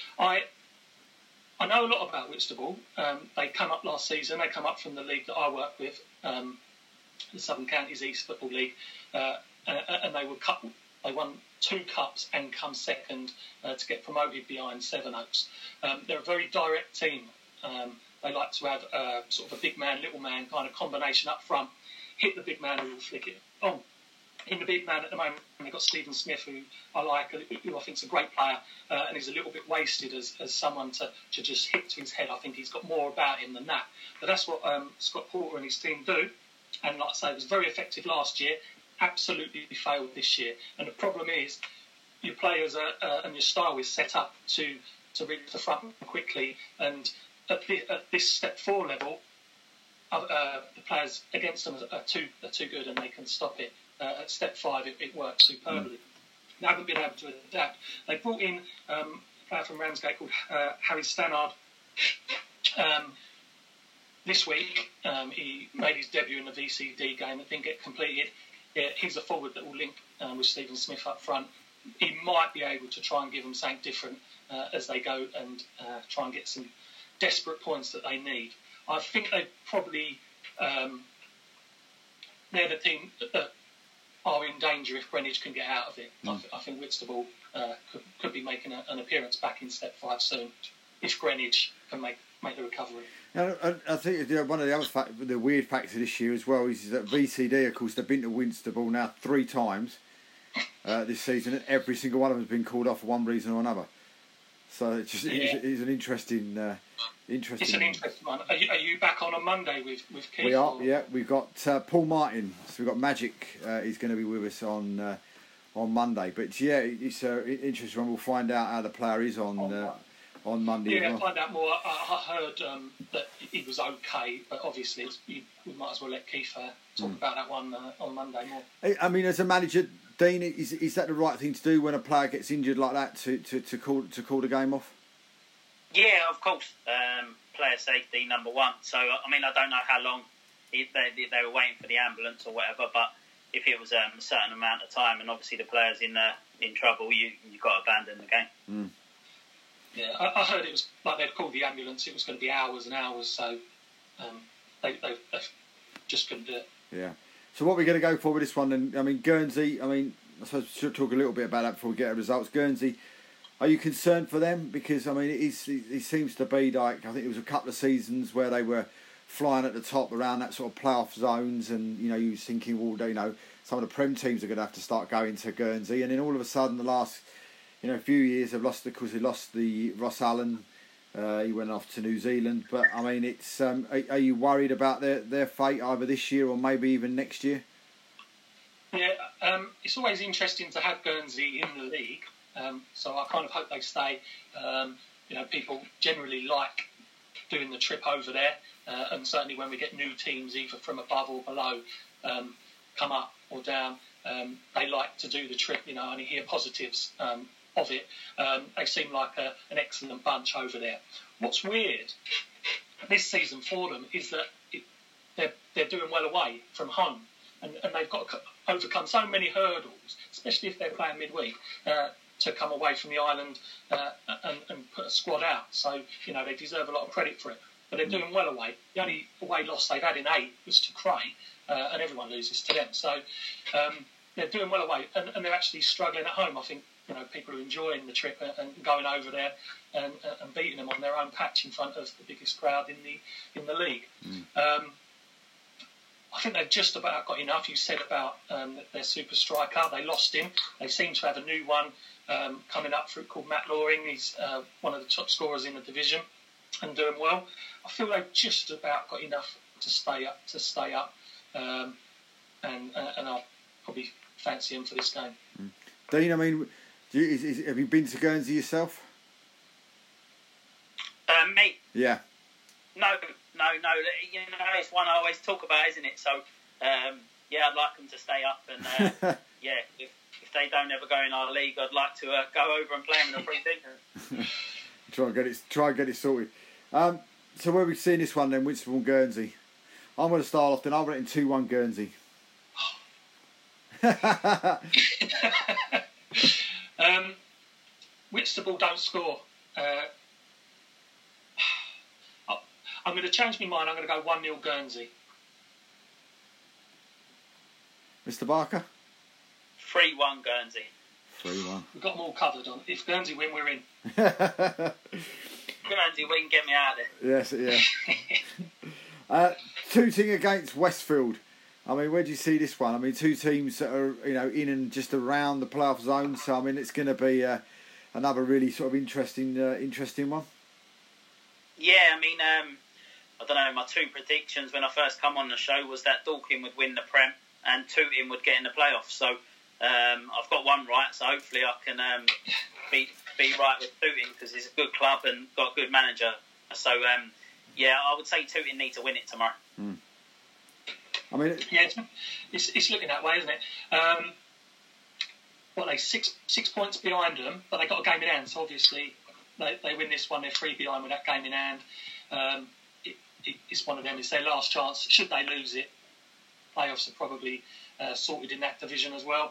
I know a lot about Whitstable. They come up last season. They come up from the league that I work with, the Southern Counties East Football League, and they won 2 cups and come second to get promoted behind Sevenoaks. They're a very direct team. They like to have sort of a big man, little man kind of combination up front. Hit the big man who will flick it on. In the big man at the moment, they've got Stephen Smith, who I like, who I think is a great player, and he's a little bit wasted as someone to just hit to his head. I think he's got more about him than that. But that's what Scott Porter and his team do. And like I say, it was very effective last year, absolutely failed this year. And the problem is, your players and your style is set up to reach the front quickly. And at this step 4 level, the players against them are too good, and they can stop it. At step 5, it works superbly. They haven't been able to adapt. They brought in a player from Ramsgate called Harry Stannard. This week, he made his debut in the VCD game that didn't get completed. He's a forward that will link with Stephen Smith up front. He might be able to try and give them something different as they go and try and get some desperate points that they need. I think they probably they're the team that are in danger if Greenwich can get out of it. I think Whitstable could be making an appearance back in step 5 soon if Greenwich can make the recovery. I think one of the other the weird facts of this year as well is that VCD, of course, they've been to Whitstable now 3 times this season, and every single one of them has been called off for one reason or another. So it's just it's an interesting. It's an interesting one. Are you back on Monday with Keith? We are. Yeah, we've got Paul Martin. So we've got Magic. He's going to be with us on Monday. But yeah, it's an interesting one. We'll find out how the player is on Monday. Yeah, find out more. I heard that he was okay, but obviously we might as well let Keith talk about that one on Monday more. I mean, as a manager, Dean, is that the right thing to do when a player gets injured like that to call the game off? Yeah, of course. Player safety number 1. So I mean, I don't know how long they were waiting for the ambulance or whatever, but if it was a certain amount of time, and obviously the player's in in trouble, you've got to abandon the game. Mm. Yeah, I heard it was like they'd called the ambulance. It was going to be hours and hours, so they just couldn't do it. Yeah. So what we're going to go for with this one, and I mean Guernsey. I mean, I suppose we should talk a little bit about that before we get our results. Guernsey, are you concerned for them? Because I mean, it seems to be like, I think it was a couple of seasons where they were flying at the top around that sort of playoff zones, and you was thinking, well, some of the Prem teams are going to have to start going to Guernsey, and then all of a sudden the last few years they've lost, because they lost the Ross Allen. He went off to New Zealand, but I mean, it's. Are you worried about their fate either this year or maybe even next year? Yeah, it's always interesting to have Guernsey in the league, so I kind of hope they stay. People generally like doing the trip over there, and certainly when we get new teams either from above or below come up or down, they like to do the trip. And you hear positives of it. They seem like an excellent bunch over there. What's weird this season for them is that they're doing well away from home, and they've got to overcome so many hurdles, especially if they're playing midweek, to come away from the island and put a squad out. So they deserve a lot of credit for it. But they're doing well away. The only away loss they've had in 8 was to Cray, and everyone loses to them. So they're doing well away, and they're actually struggling at home. I think people are enjoying the trip and going over there and beating them on their own patch in front of the biggest crowd in the league. I think they've just about got enough. You said about their super striker. They lost him. They seem to have a new one coming up through called Matt Loring. He's one of the top scorers in the division and doing well. I feel they've just about got enough to stay up. And I'll probably fancy him for this game. Dean, I mean, have you been to Guernsey yourself? Me? Yeah. No. It's one I always talk about, isn't it? So, I'd like them to stay up, and if they don't ever go in our league, I'd like to go over and play them in a pre-season. Try and get it sorted. So where are we seeing this one then? Whitstable and Guernsey. I'm going to start off. Then I'll rate 2-1 Guernsey. Whitstable don't score. I'm going to change my mind. I'm going to go 1-0 Guernsey. Mr. Barker? 3-1 Guernsey. 3-1. We've got them all covered on. If Guernsey win, we're in. Guernsey win, get me out of there. Yes, yeah. Tooting against Westfield. I mean, where do you see this one? I mean, two teams that are, in and just around the playoff zone. So, I mean, it's going to be another really sort of interesting one. Yeah, I mean, I don't know, my 2 predictions when I first come on the show was that Dorking would win the Prem and Tooting would get in the playoffs. So I've got one right, so hopefully I can be right with Tooting, because he's a good club and got a good manager. So, I would say Tooting need to win it tomorrow. I mean, it's looking that way, isn't it? They 6 points behind them, but they got a game in hand. So obviously, they win this one. They're 3 behind with that game in hand. It's one of them. It's their last chance. Should they lose it, playoffs are probably sorted in that division as well.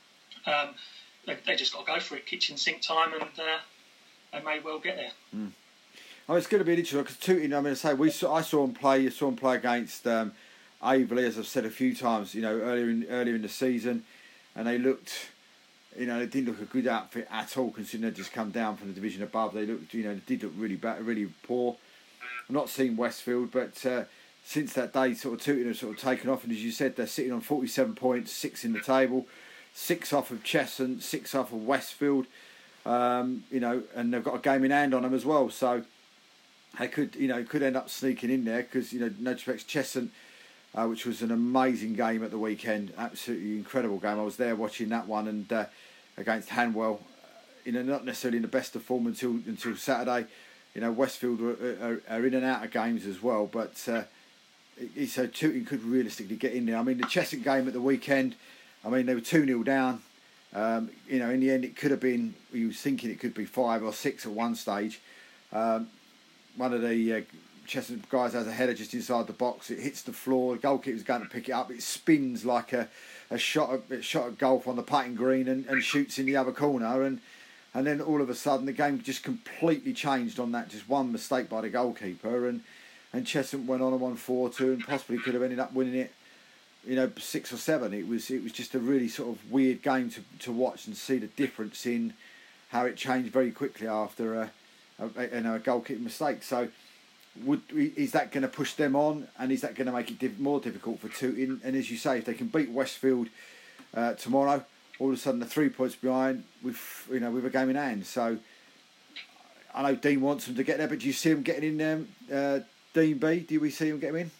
They just got to go for it, kitchen sink time, and they may well get there. Oh, it's going to be interesting because Tooting. I mean, I saw him play. You saw him play against Averley, as I've said a few times. Earlier in the season, and they looked. They didn't look a good outfit at all, considering they just come down from the division above. They looked, they did look really bad, really poor. I've not seen Westfield, but since that day, sort of Tooting have sort of taken off, and as you said, they're sitting on 47 points, 6 in the table, 6 off of Cheshunt, 6 off of Westfield. And they've got a game in hand on them as well, so they could end up sneaking in there because no disrespect to Cheshunt, which was an amazing game at the weekend, absolutely incredible game. I was there watching that one, and against Hanwell, not necessarily in the best of form until Saturday. Westfield are in and out of games as well, but so Tooting could realistically get in there. I mean, the Cheshunt game at the weekend, I mean, they were 2-0 down. In the end, it could have been. You was thinking it could be 5 or 6 at one stage. One of the Chester guys has a header just inside the box. It hits the floor. The goalkeeper's going to pick it up. It spins like a shot at golf on the putting green and shoots in the other corner. And then all of a sudden the game just completely changed on that just one mistake by the goalkeeper. And Chester went on and won 4-2 and possibly could have ended up winning it, 6 or 7. It was just a really sort of weird game to watch and see the difference in how it changed very quickly after a goalkeeper mistake. So is that going to push them on, and is that going to make it more difficult for Tooting? And as you say, if they can beat Westfield tomorrow, all of a sudden they're 3 points behind with a game in hand. So I know Dean wants them to get there, but do you see them getting in there? Dean B, do we see them get in?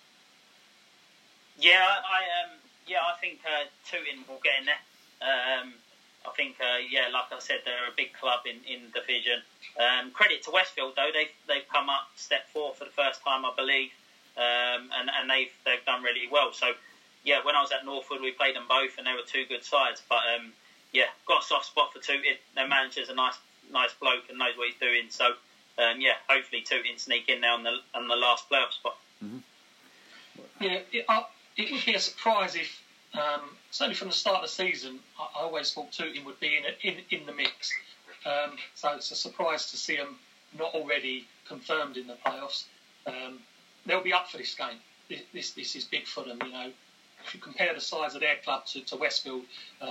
Yeah, I think Tooting will get in there. I think, like I said, they're a big club in division. Credit to Westfield though, they've come up step 4 for the first time, I believe, and they've done really well. So yeah, when I was at Northwood, we played them both, and they were 2 good sides. But got a soft spot for Tooting. Their manager's a nice bloke and knows what he's doing. So hopefully Tooting sneak in there on the last playoff spot. Mm-hmm. Yeah, it would be a surprise if. Certainly from the start of the season, I always thought Tooting would be in the mix. So it's a surprise to see them not already confirmed in the playoffs. They'll be up for this game. This is big for them. If you compare the size of their club to Westfield,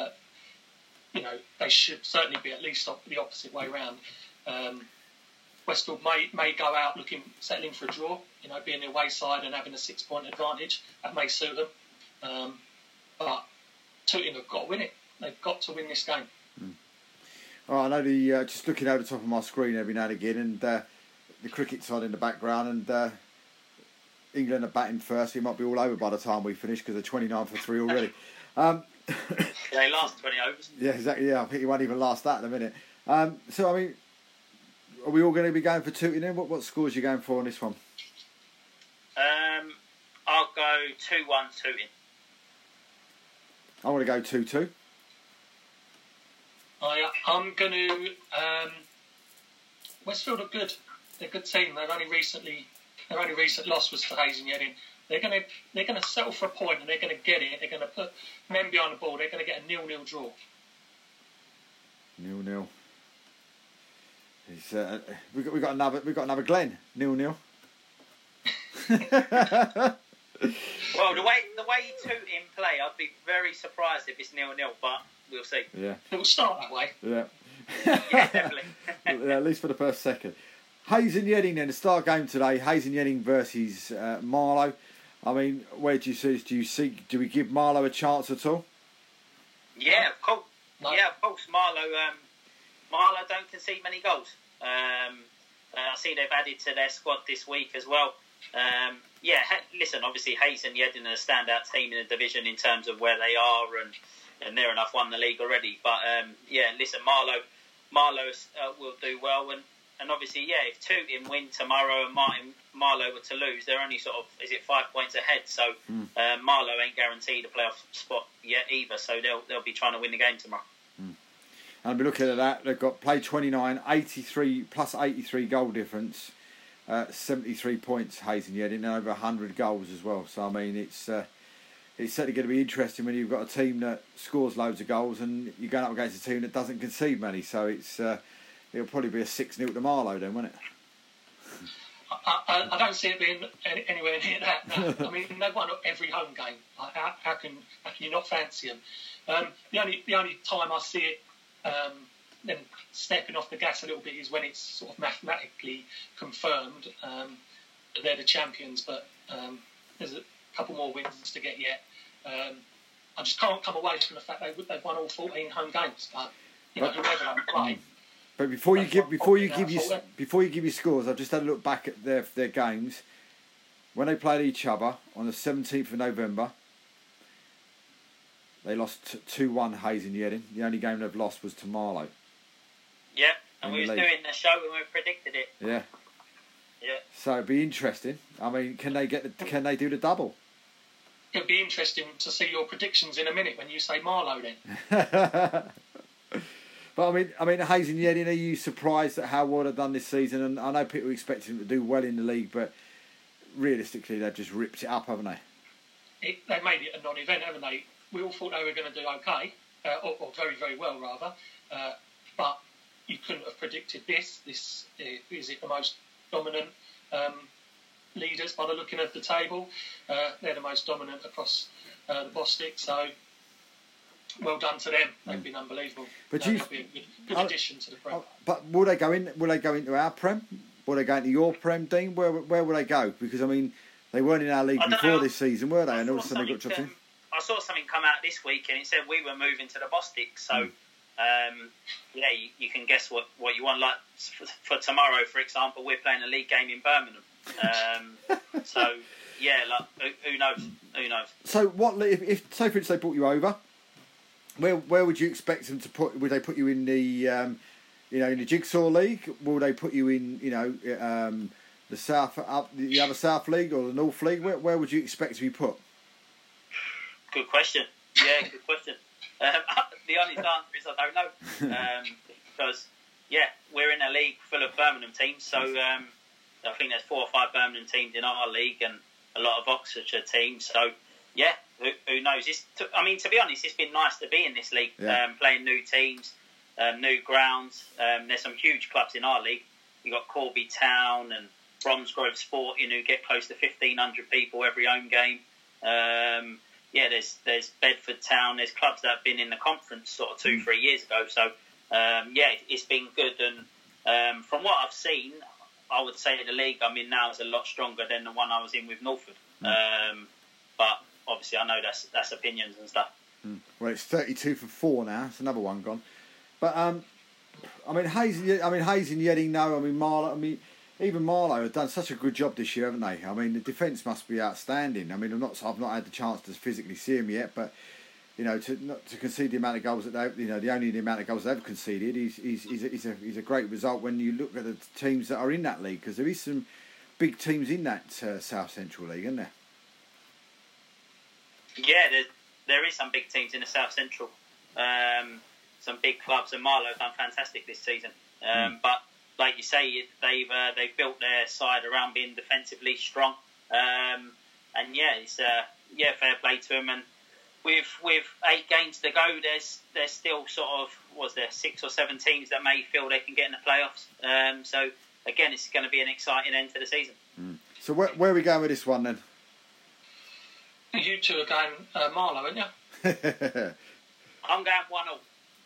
they should certainly be at least the opposite way round. Westfield may go out settling for a draw. Being the away side and having a 6-point advantage, that may suit them. But Tooting have got to win it. They've got to win this game. Oh, I know just looking over the top of my screen every now and again, and the cricket's on in the background, and England are batting first. It might be all over by the time we finish because they're 29 for 3 already. They last 20 overs. Yeah, exactly. Yeah, I think it won't even last that in a minute. So, I mean, are we all going to be going for Tooting then? What scores are you going for on this one? I'll go 2-1 Tooting. I want to go 2-2. I'm going to. Westfield are good. They're a good team. Their only recent loss was to Hayes and Yedding. They're going to settle for a point, and they're going to get it. They're going to put men behind the ball. They're going to get a 0-0 draw. 0-0. We've got another Glenn. 0-0. Well, the way Tooting play, I'd be very surprised if it's 0-0, but we'll see. Yeah. It will start that way. Yeah. Yeah, definitely. At least for the first second. Hayes and Yedding then, the start game today. Hayes and Yedding versus Marlow. I mean, where do you see this? Do we give Marlow a chance at all? Yeah, of course. No. Yeah, of course. Marlow don't concede many goals. I see they've added to their squad this week as well. Listen, obviously Hayes and Yedding are a standout team in the division in terms of where they are, and near enough won the league already. But listen, Marlow will do well, and obviously, if Tooting win tomorrow and Marlow were to lose, they're only 5 points ahead. So Marlow ain't guaranteed a playoff spot yet either. So they'll be trying to win the game tomorrow. And I'll be looking at that. They've got play 29, 83 plus 83 goal difference. 73 points, Hayes and Yedding, and over 100 goals as well. So I mean, it's certainly going to be interesting when you've got a team that scores loads of goals and you're going up against a team that doesn't concede many. So it'll probably be a 6-0 to Marlow then, won't it? I don't see it being anywhere near that. No. I mean, they've won every home game. How can you not fancy them? The only time I see it then stepping off the gas a little bit is when it's sort of mathematically confirmed that they're the champions, but there's a couple more wins to get yet. I just can't come away from the fact they've won all 14 home games. Whoever they play. But before you give your scores, I've just had a look back at their games when they played each other on the 17th of November. They lost 2-1 Hayes and Yedding. The only game they've lost was to Marlow. Yeah, and we was doing the show and we predicted it. Yeah. Yeah. So it'd be interesting. I mean, can they do the double? It'll be interesting to see your predictions in a minute when you say Marlow then. But I mean, Hayes and Yeading, are you surprised at how well they've done this season? And I know people expected them to do well in the league, but realistically, they've just ripped it up, haven't they? They made it a non-event, haven't they? We all thought they were going to do okay, or very, very well, rather. But you couldn't have predicted this. This is it the most dominant leaders by the looking of the table. They're the most dominant across the Bostik, so well done to them. They've been unbelievable. But they'll be a good addition to the Prem. But will they go in? Will they go into our Prem? Will they go into your Prem, Dean? Where will they go? Because I mean, they weren't in our league before this season, were they? And all of a sudden they got dropped in. I saw something come out this week, and it said we were moving to the Bostik. So, you can guess what you want. Like for tomorrow, for example, we're playing a league game in Birmingham. So yeah, like who knows? Who knows? So what if say for instance they brought you over? Where would you expect them to put? Would they put you in the in the Jigsaw League? Will they put you in the the other South League or the North League? Where would you expect to be put? Good question. Yeah, good question. The honest answer is I don't know because we're in a league full of Birmingham teams, so I think there's 4 or 5 Birmingham teams in our league and a lot of Oxfordshire teams. So yeah, who knows? To be honest, it's been nice to be in this league, playing new teams, new grounds. There's some huge clubs in our league. You've got Corby Town and Bromsgrove Sporting who get close to 1,500 people every home game. There's Bedford Town. There's clubs that have been in the conference sort of 2-3 years ago. So it's been good. And from what I've seen, I would say the league I'm in now is a lot stronger than the one I was in with Norfolk. But obviously, I know that's opinions and stuff. Well, it's 32 for 4 now. It's another one gone. But Hayes and Yeading. No, Marlow. Even Marlow have done such a good job this year, haven't they? I mean, the defence must be outstanding. I mean, I've not had the chance to physically see them yet, but to concede the amount of goals that they, the amount of goals they've conceded is a great result when you look at the teams that are in that league, because there is some big teams in that South Central League, isn't there? Yeah, there is some big teams in the South Central. Some big clubs, and Marlow have done fantastic this season. But like you say, they've built their side around being defensively strong, and it's fair play to them. And with 8 games to go, there's still sort of 6 or 7 teams that may feel they can get in the playoffs. So again, it's going to be an exciting end to the season. So where are we going with this one then? You two are going Marlow, aren't you? I'm going 1-0.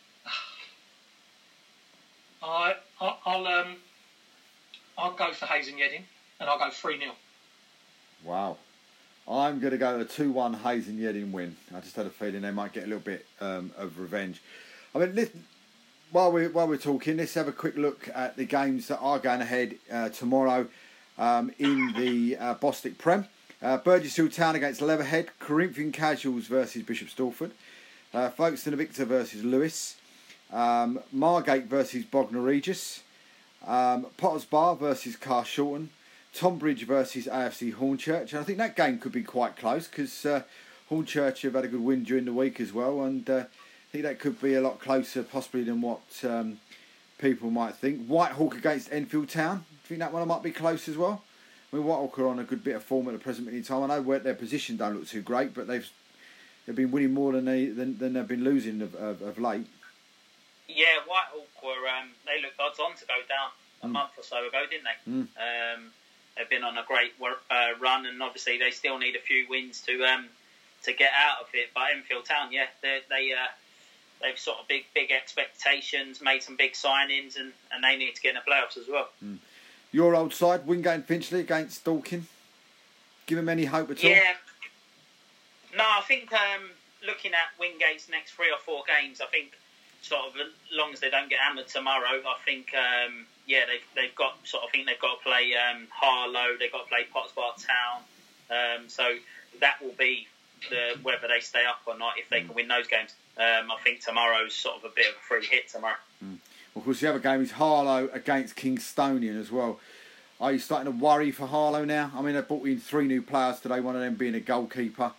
I'll go for Hayes and Yeading, and I'll go 3-0. Wow. I'm going to go a 2-1 Hayes and Yeading win. I just had a feeling they might get a little bit of revenge. I mean, while we're talking, let's have a quick look at the games that are going ahead tomorrow in the Bostik Prem. Burgess Hill Town against Leatherhead, Corinthian Casuals versus Bishop Stortford, Folkestone Victor versus Lewis, Margate versus Bognor Regis, Potters Bar versus Carshalton, Tonbridge versus AFC Hornchurch. And I think that game could be quite close because Hornchurch have had a good win during the week as well, and I think that could be a lot closer possibly than what people might think. Whitehawk against Enfield Town. Do you think that one might be close as well? I mean, Whitehawk are on a good bit of form at the present minute in time. I know where their position don't look too great, but they've been winning more than they've been losing of late. Yeah, Whitehawk were they looked odds on to go down a month or so ago, didn't they? They've been on a great run, and obviously they still need a few wins to get out of it. But Enfield Town, they've sort of big expectations, made some big signings, and they need to get in the playoffs as well. Your old side, Wingate and Finchley against Dorking. Give them any hope at all? Yeah. No, I think looking at Wingate's next 3 or 4 games, I think sort of as long as they don't get hammered tomorrow, I think they've got to play Harlow, they've got to play Pottsbar Town, so that will be whether they stay up or not if they can win those games. I think tomorrow's sort of a bit of a free hit tomorrow. Well, of course, the other game is Harlow against Kingstonian as well. Are you starting to worry for Harlow now? I mean, they brought in 3 new players today, one of them being a goalkeeper.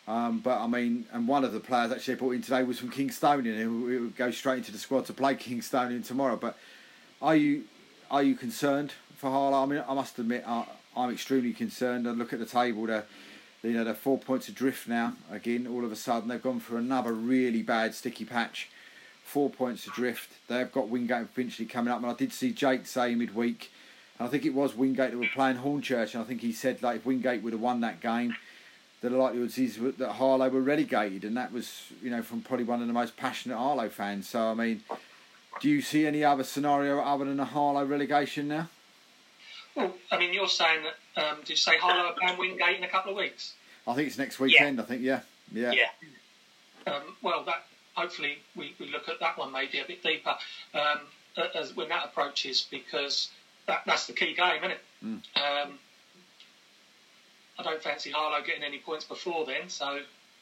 But I mean, and one of the players actually brought in today was from Kingstonian, who would go straight into the squad to play Kingstonian tomorrow. But are you concerned for Harlow? I mean, I must admit, I'm extremely concerned. I look at the table; they're 4 points adrift now. Again, all of a sudden, they've gone through another really bad sticky patch. 4 points adrift. They've got Wingate and Finchley coming up, and I did see Jake say midweek, and I think it was Wingate that were playing Hornchurch, and I think he said like if Wingate would have won that game, the likelihood is that Harlow were relegated, and that was from probably one of the most passionate Harlow fans. So I mean, do you see any other scenario other than a Harlow relegation now? Well, I mean, you're saying that. Did you say Harlow are playing Wingate in a couple of weeks? I think it's next weekend. Yeah. I think yeah. Well, that. Hopefully we look at that one maybe a bit deeper as when that approaches, because that's the key game, isn't it? I don't fancy Harlow getting any points before then, so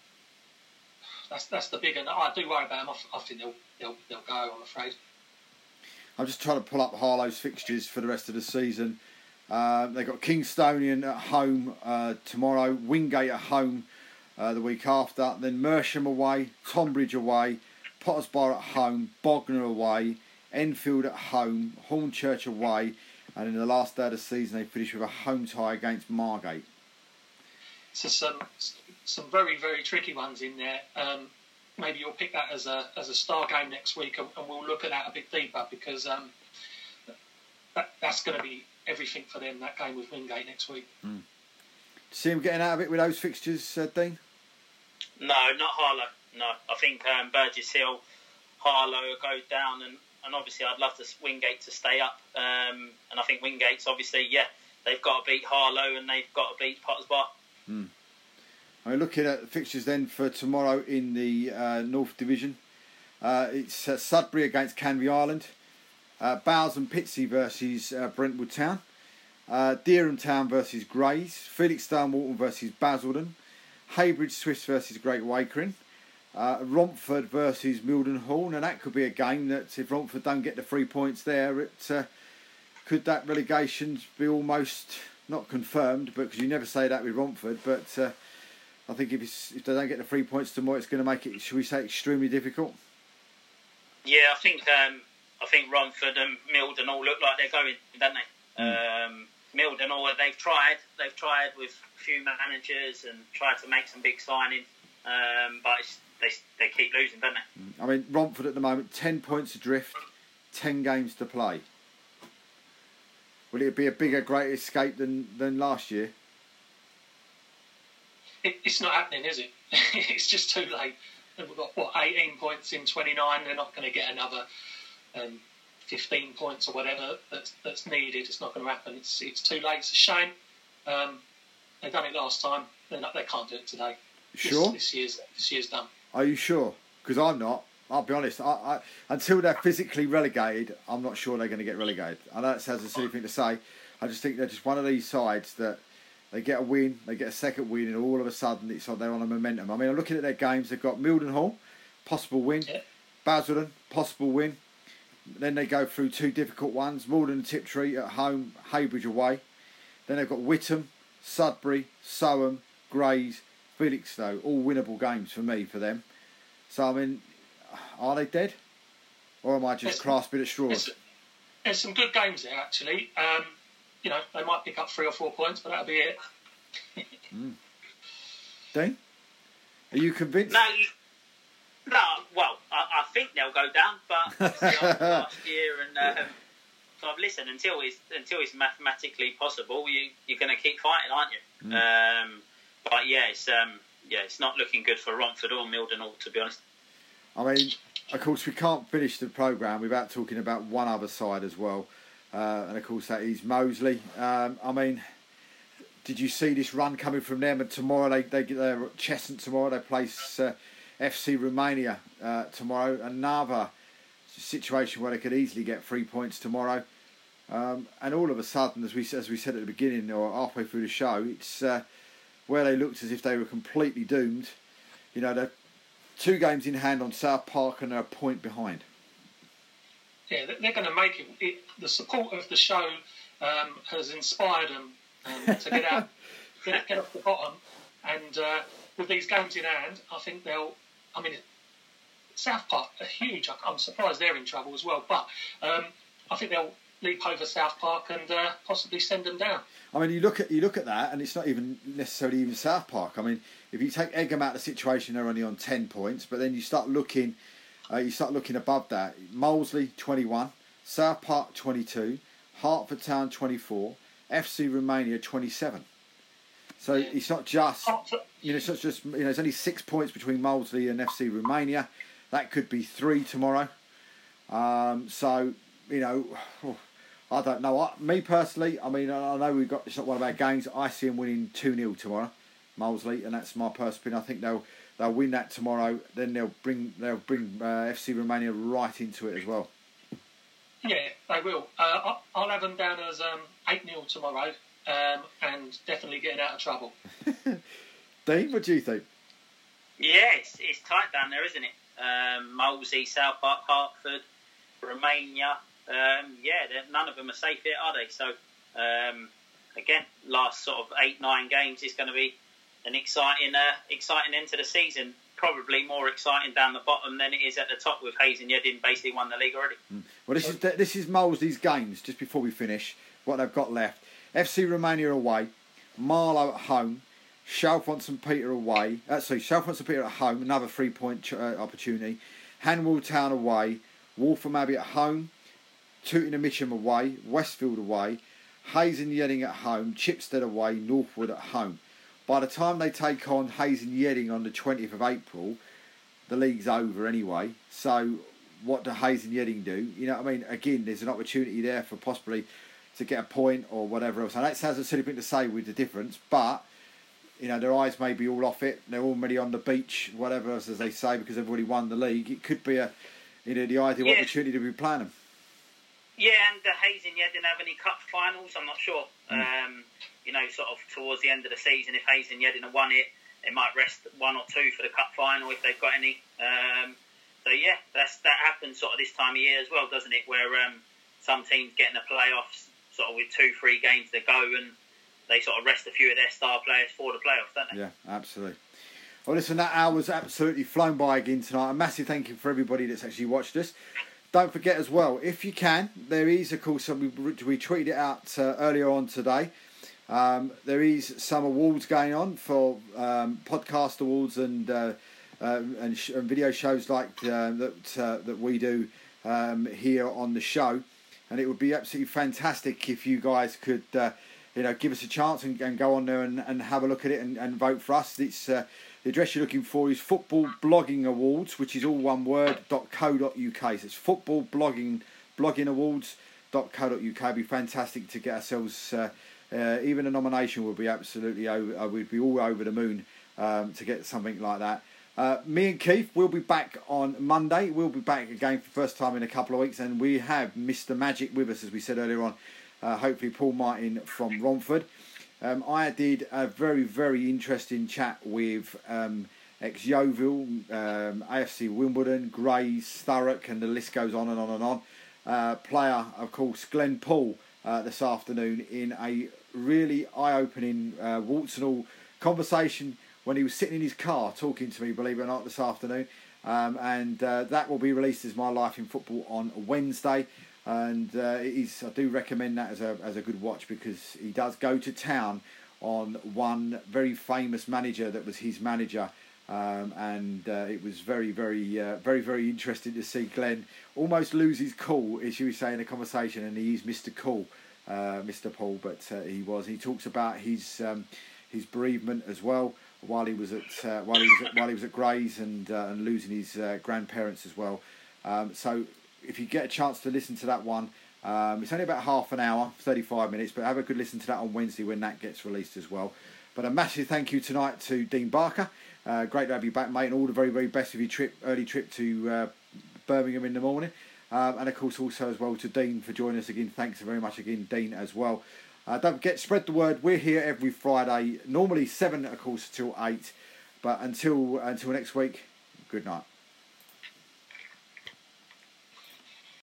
that's the big one. I do worry about them. I think they'll go, I'm afraid. I'm just trying to pull up Harlow's fixtures for the rest of the season. They've got Kingstonian at home tomorrow, Wingate at home the week after, then Mersham away, Tonbridge away, Potters Bar at home, Bognor away, Enfield at home, Hornchurch away, and in the last day of the season they finish with a home tie against Margate. So some very, very tricky ones in there. Maybe you'll pick that as a star game next week, and we'll look at that a bit deeper, because that's going to be everything for them, that game with Wingate next week. See him getting out of it with those fixtures, Dean? No, not Harlow. No, I think Burgess Hill, Harlow go down, and obviously I'd love Wingate to stay up. And I think Wingate's obviously, they've got to beat Harlow and they've got to beat Potters Bar. I'm looking at the fixtures then for tomorrow in the North Division. It's Sudbury against Canvey Island, Bowes and Pitsea versus Brentwood Town, Dereham Town versus Grays, Felixstowe Walton versus Basildon, Heybridge Swifts versus Great Wakering, Romford versus Mildenhall. Now that could be a game that if Romford don't get the 3 points there, could that relegation be almost not confirmed? But because you never say that with Romford, but I think if they don't get the 3 points tomorrow, it's going to make it, should we say, extremely difficult. Yeah, I think Romford and Mildenhall look like they're going, don't they? Mildenhall, they've tried with a few managers and tried to make some big signings, but they keep losing, don't they? I mean, Romford at the moment, 10 points adrift, 10 games to play. Will it be a bigger, great escape than last year? It's not happening, is it? It's just too late. And we've got, 18 points in 29. They're not going to get another 15 points or whatever that's needed. It's not going to happen. It's too late. It's a shame. They've done it last time. They can't do it today. Sure? This year's done. Are you sure? Because I'm not. I'll be honest. I until they're physically relegated, I'm not sure they're going to get relegated. I know it sounds a silly thing to say. I just think they're just one of these sides that they get a win, they get a second win, and all of a sudden it's like they're on a momentum. I mean, I'm looking at their games. They've got Mildenhall, possible win. Yeah. Basildon, possible win. Then they go through two difficult ones. Malden and Tiptree at home, Heybridge away. Then they've got Witham, Sudbury, Soham, Grays, Felixstowe. All winnable games for me, for them. So, I mean, are they dead? Or am I just grasping at straws? There's some good games there, actually. They might pick up 3 or 4 points, but that'll be it. Dean? Are you convinced? No, well, I think they'll go down, but last year and so I've listened until it's mathematically possible. You're going to keep fighting, aren't you? But it's not looking good for Romford or Mildenhall, to be honest. I mean, of course, we can't finish the programme without talking about one other side as well, and of course that is Moseley. I mean, did you see this run coming from them? And tomorrow they get their Cheshunt tomorrow. They place FC Romania tomorrow. Another situation where they could easily get 3 points tomorrow. And all of a sudden, as we said at the beginning or halfway through the show, it's where they looked as if they were completely doomed. They're 2 games in hand on South Park and they're a point behind. Yeah, they're going to make it. The support of the show has inspired them to get out, get off the bottom, and with these games in hand, I think they'll. I mean, South Park are huge. I'm surprised they're in trouble as well. But I think they'll leap over South Park and possibly send them down. I mean, you look at that, and it's not even necessarily even South Park. I mean, if you take Egham out of the situation, they're only on 10 points. But then you start looking above that. Molesley 21, South Park 22, Hertford Town 24, FC Romania 27. So it's not just it's not just there's only 6 points between Molesley and FC Romania. That could be 3 tomorrow. So I don't know. Me personally, I mean, I know it's not one of our games. I see them winning 2-0 tomorrow, Molesley, and that's my personal opinion. I think they'll win that tomorrow. Then they'll bring FC Romania right into it as well. Yeah, they will. I'll have them down as 8-0 tomorrow, and definitely getting out of trouble. Dean, what do you think? Yeah, it's tight down there, isn't it? Molesley, South Park, Hertford, Romania. None of them are safe yet, are they? So, again, last sort of 8-9 games is going to be an exciting end to the season. Probably more exciting down the bottom than it is at the top, with Hayes and Yeading basically won the league already. Well, this is Molesley's games. Just before we finish, what they've got left: FC Romania away, Marlow at home, Chalfont St Peter away. Chalfont St Peter at home, another 3-point opportunity. Hanwell Town away, Waltham Abbey at home, Tooting and Mitcham away, Westfield away, Hayes and Yeading at home, Chipstead away, Northwood at home. By the time they take on Hayes and Yeading on the 20th of April, the league's over anyway. So what do Hayes and Yeading do? You know what I mean? Again, there's an opportunity there for possibly to get a point or whatever else. And that sounds a silly thing to say with the difference, but their eyes may be all off it. They're already on the beach, whatever else, as they say, because they've already won the league. It could be the ideal opportunity to be playing them. Yeah, and the Hayes and Yeading have any cup finals? I'm not sure. Sort of towards the end of the season, if Hayes and Yeading have won it, they might rest 1 or 2 for the cup final if they've got any. That happens sort of this time of year as well, doesn't it? Where some teams get in the playoffs sort of with 2-3 games to go, and they sort of rest a few of their star players for the playoffs, don't they? Yeah, absolutely. Well, listen, that hour's absolutely flown by again tonight. A massive thank you for everybody that's actually watched us. Don't forget as well, if you can, there is, of course, we tweeted it out earlier on today. There is some awards going on for podcast awards and video shows like that we do here on the show, and it would be absolutely fantastic if you guys could give us a chance and go on there and have a look at it and vote for us. It's the address you're looking for is Football Blogging Awards, which is all one word, .co.uk. So it's Football Blogging Awards.co.uk. It'd be fantastic to get ourselves even a nomination would be absolutely over. We'd be all over the moon to get something like that. Me and Keith will be back on Monday. We'll be back again for the first time in a couple of weeks, and we have Mr. Magic with us, as we said earlier on. Hopefully Paul Martin from Romford. I did a very, very interesting chat with ex-Yeovil, AFC Wimbledon, Grays, Thurrock, and the list goes on and on and on. Player, of course, Glenn Paul, this afternoon in a really eye-opening, warts and all conversation when he was sitting in his car talking to me, believe it or not, this afternoon. That will be released as My Life in Football on Wednesday. And I do recommend that as a good watch, because he does go to town on one very famous manager that was his manager, it was very, very interesting to see Glenn almost lose his cool, as you were saying in the conversation, and he is Mr. Cool, Mr. Paul, but he was. He talks about his bereavement as well while he was at Grays and losing his grandparents as well. So if you get a chance to listen to that one, it's only about half an hour, 35 minutes, but have a good listen to that on Wednesday when that gets released as well. But a massive thank you tonight to Dean Barker. Great to have you back, mate, and all the very, very best of your early trip to Birmingham in the morning. And of course also as well to Dean for joining us again. Thanks very much again, Dean, as well. Don't forget, spread the word. We're here every Friday, normally 7, of course, till 8. But until next week, good night.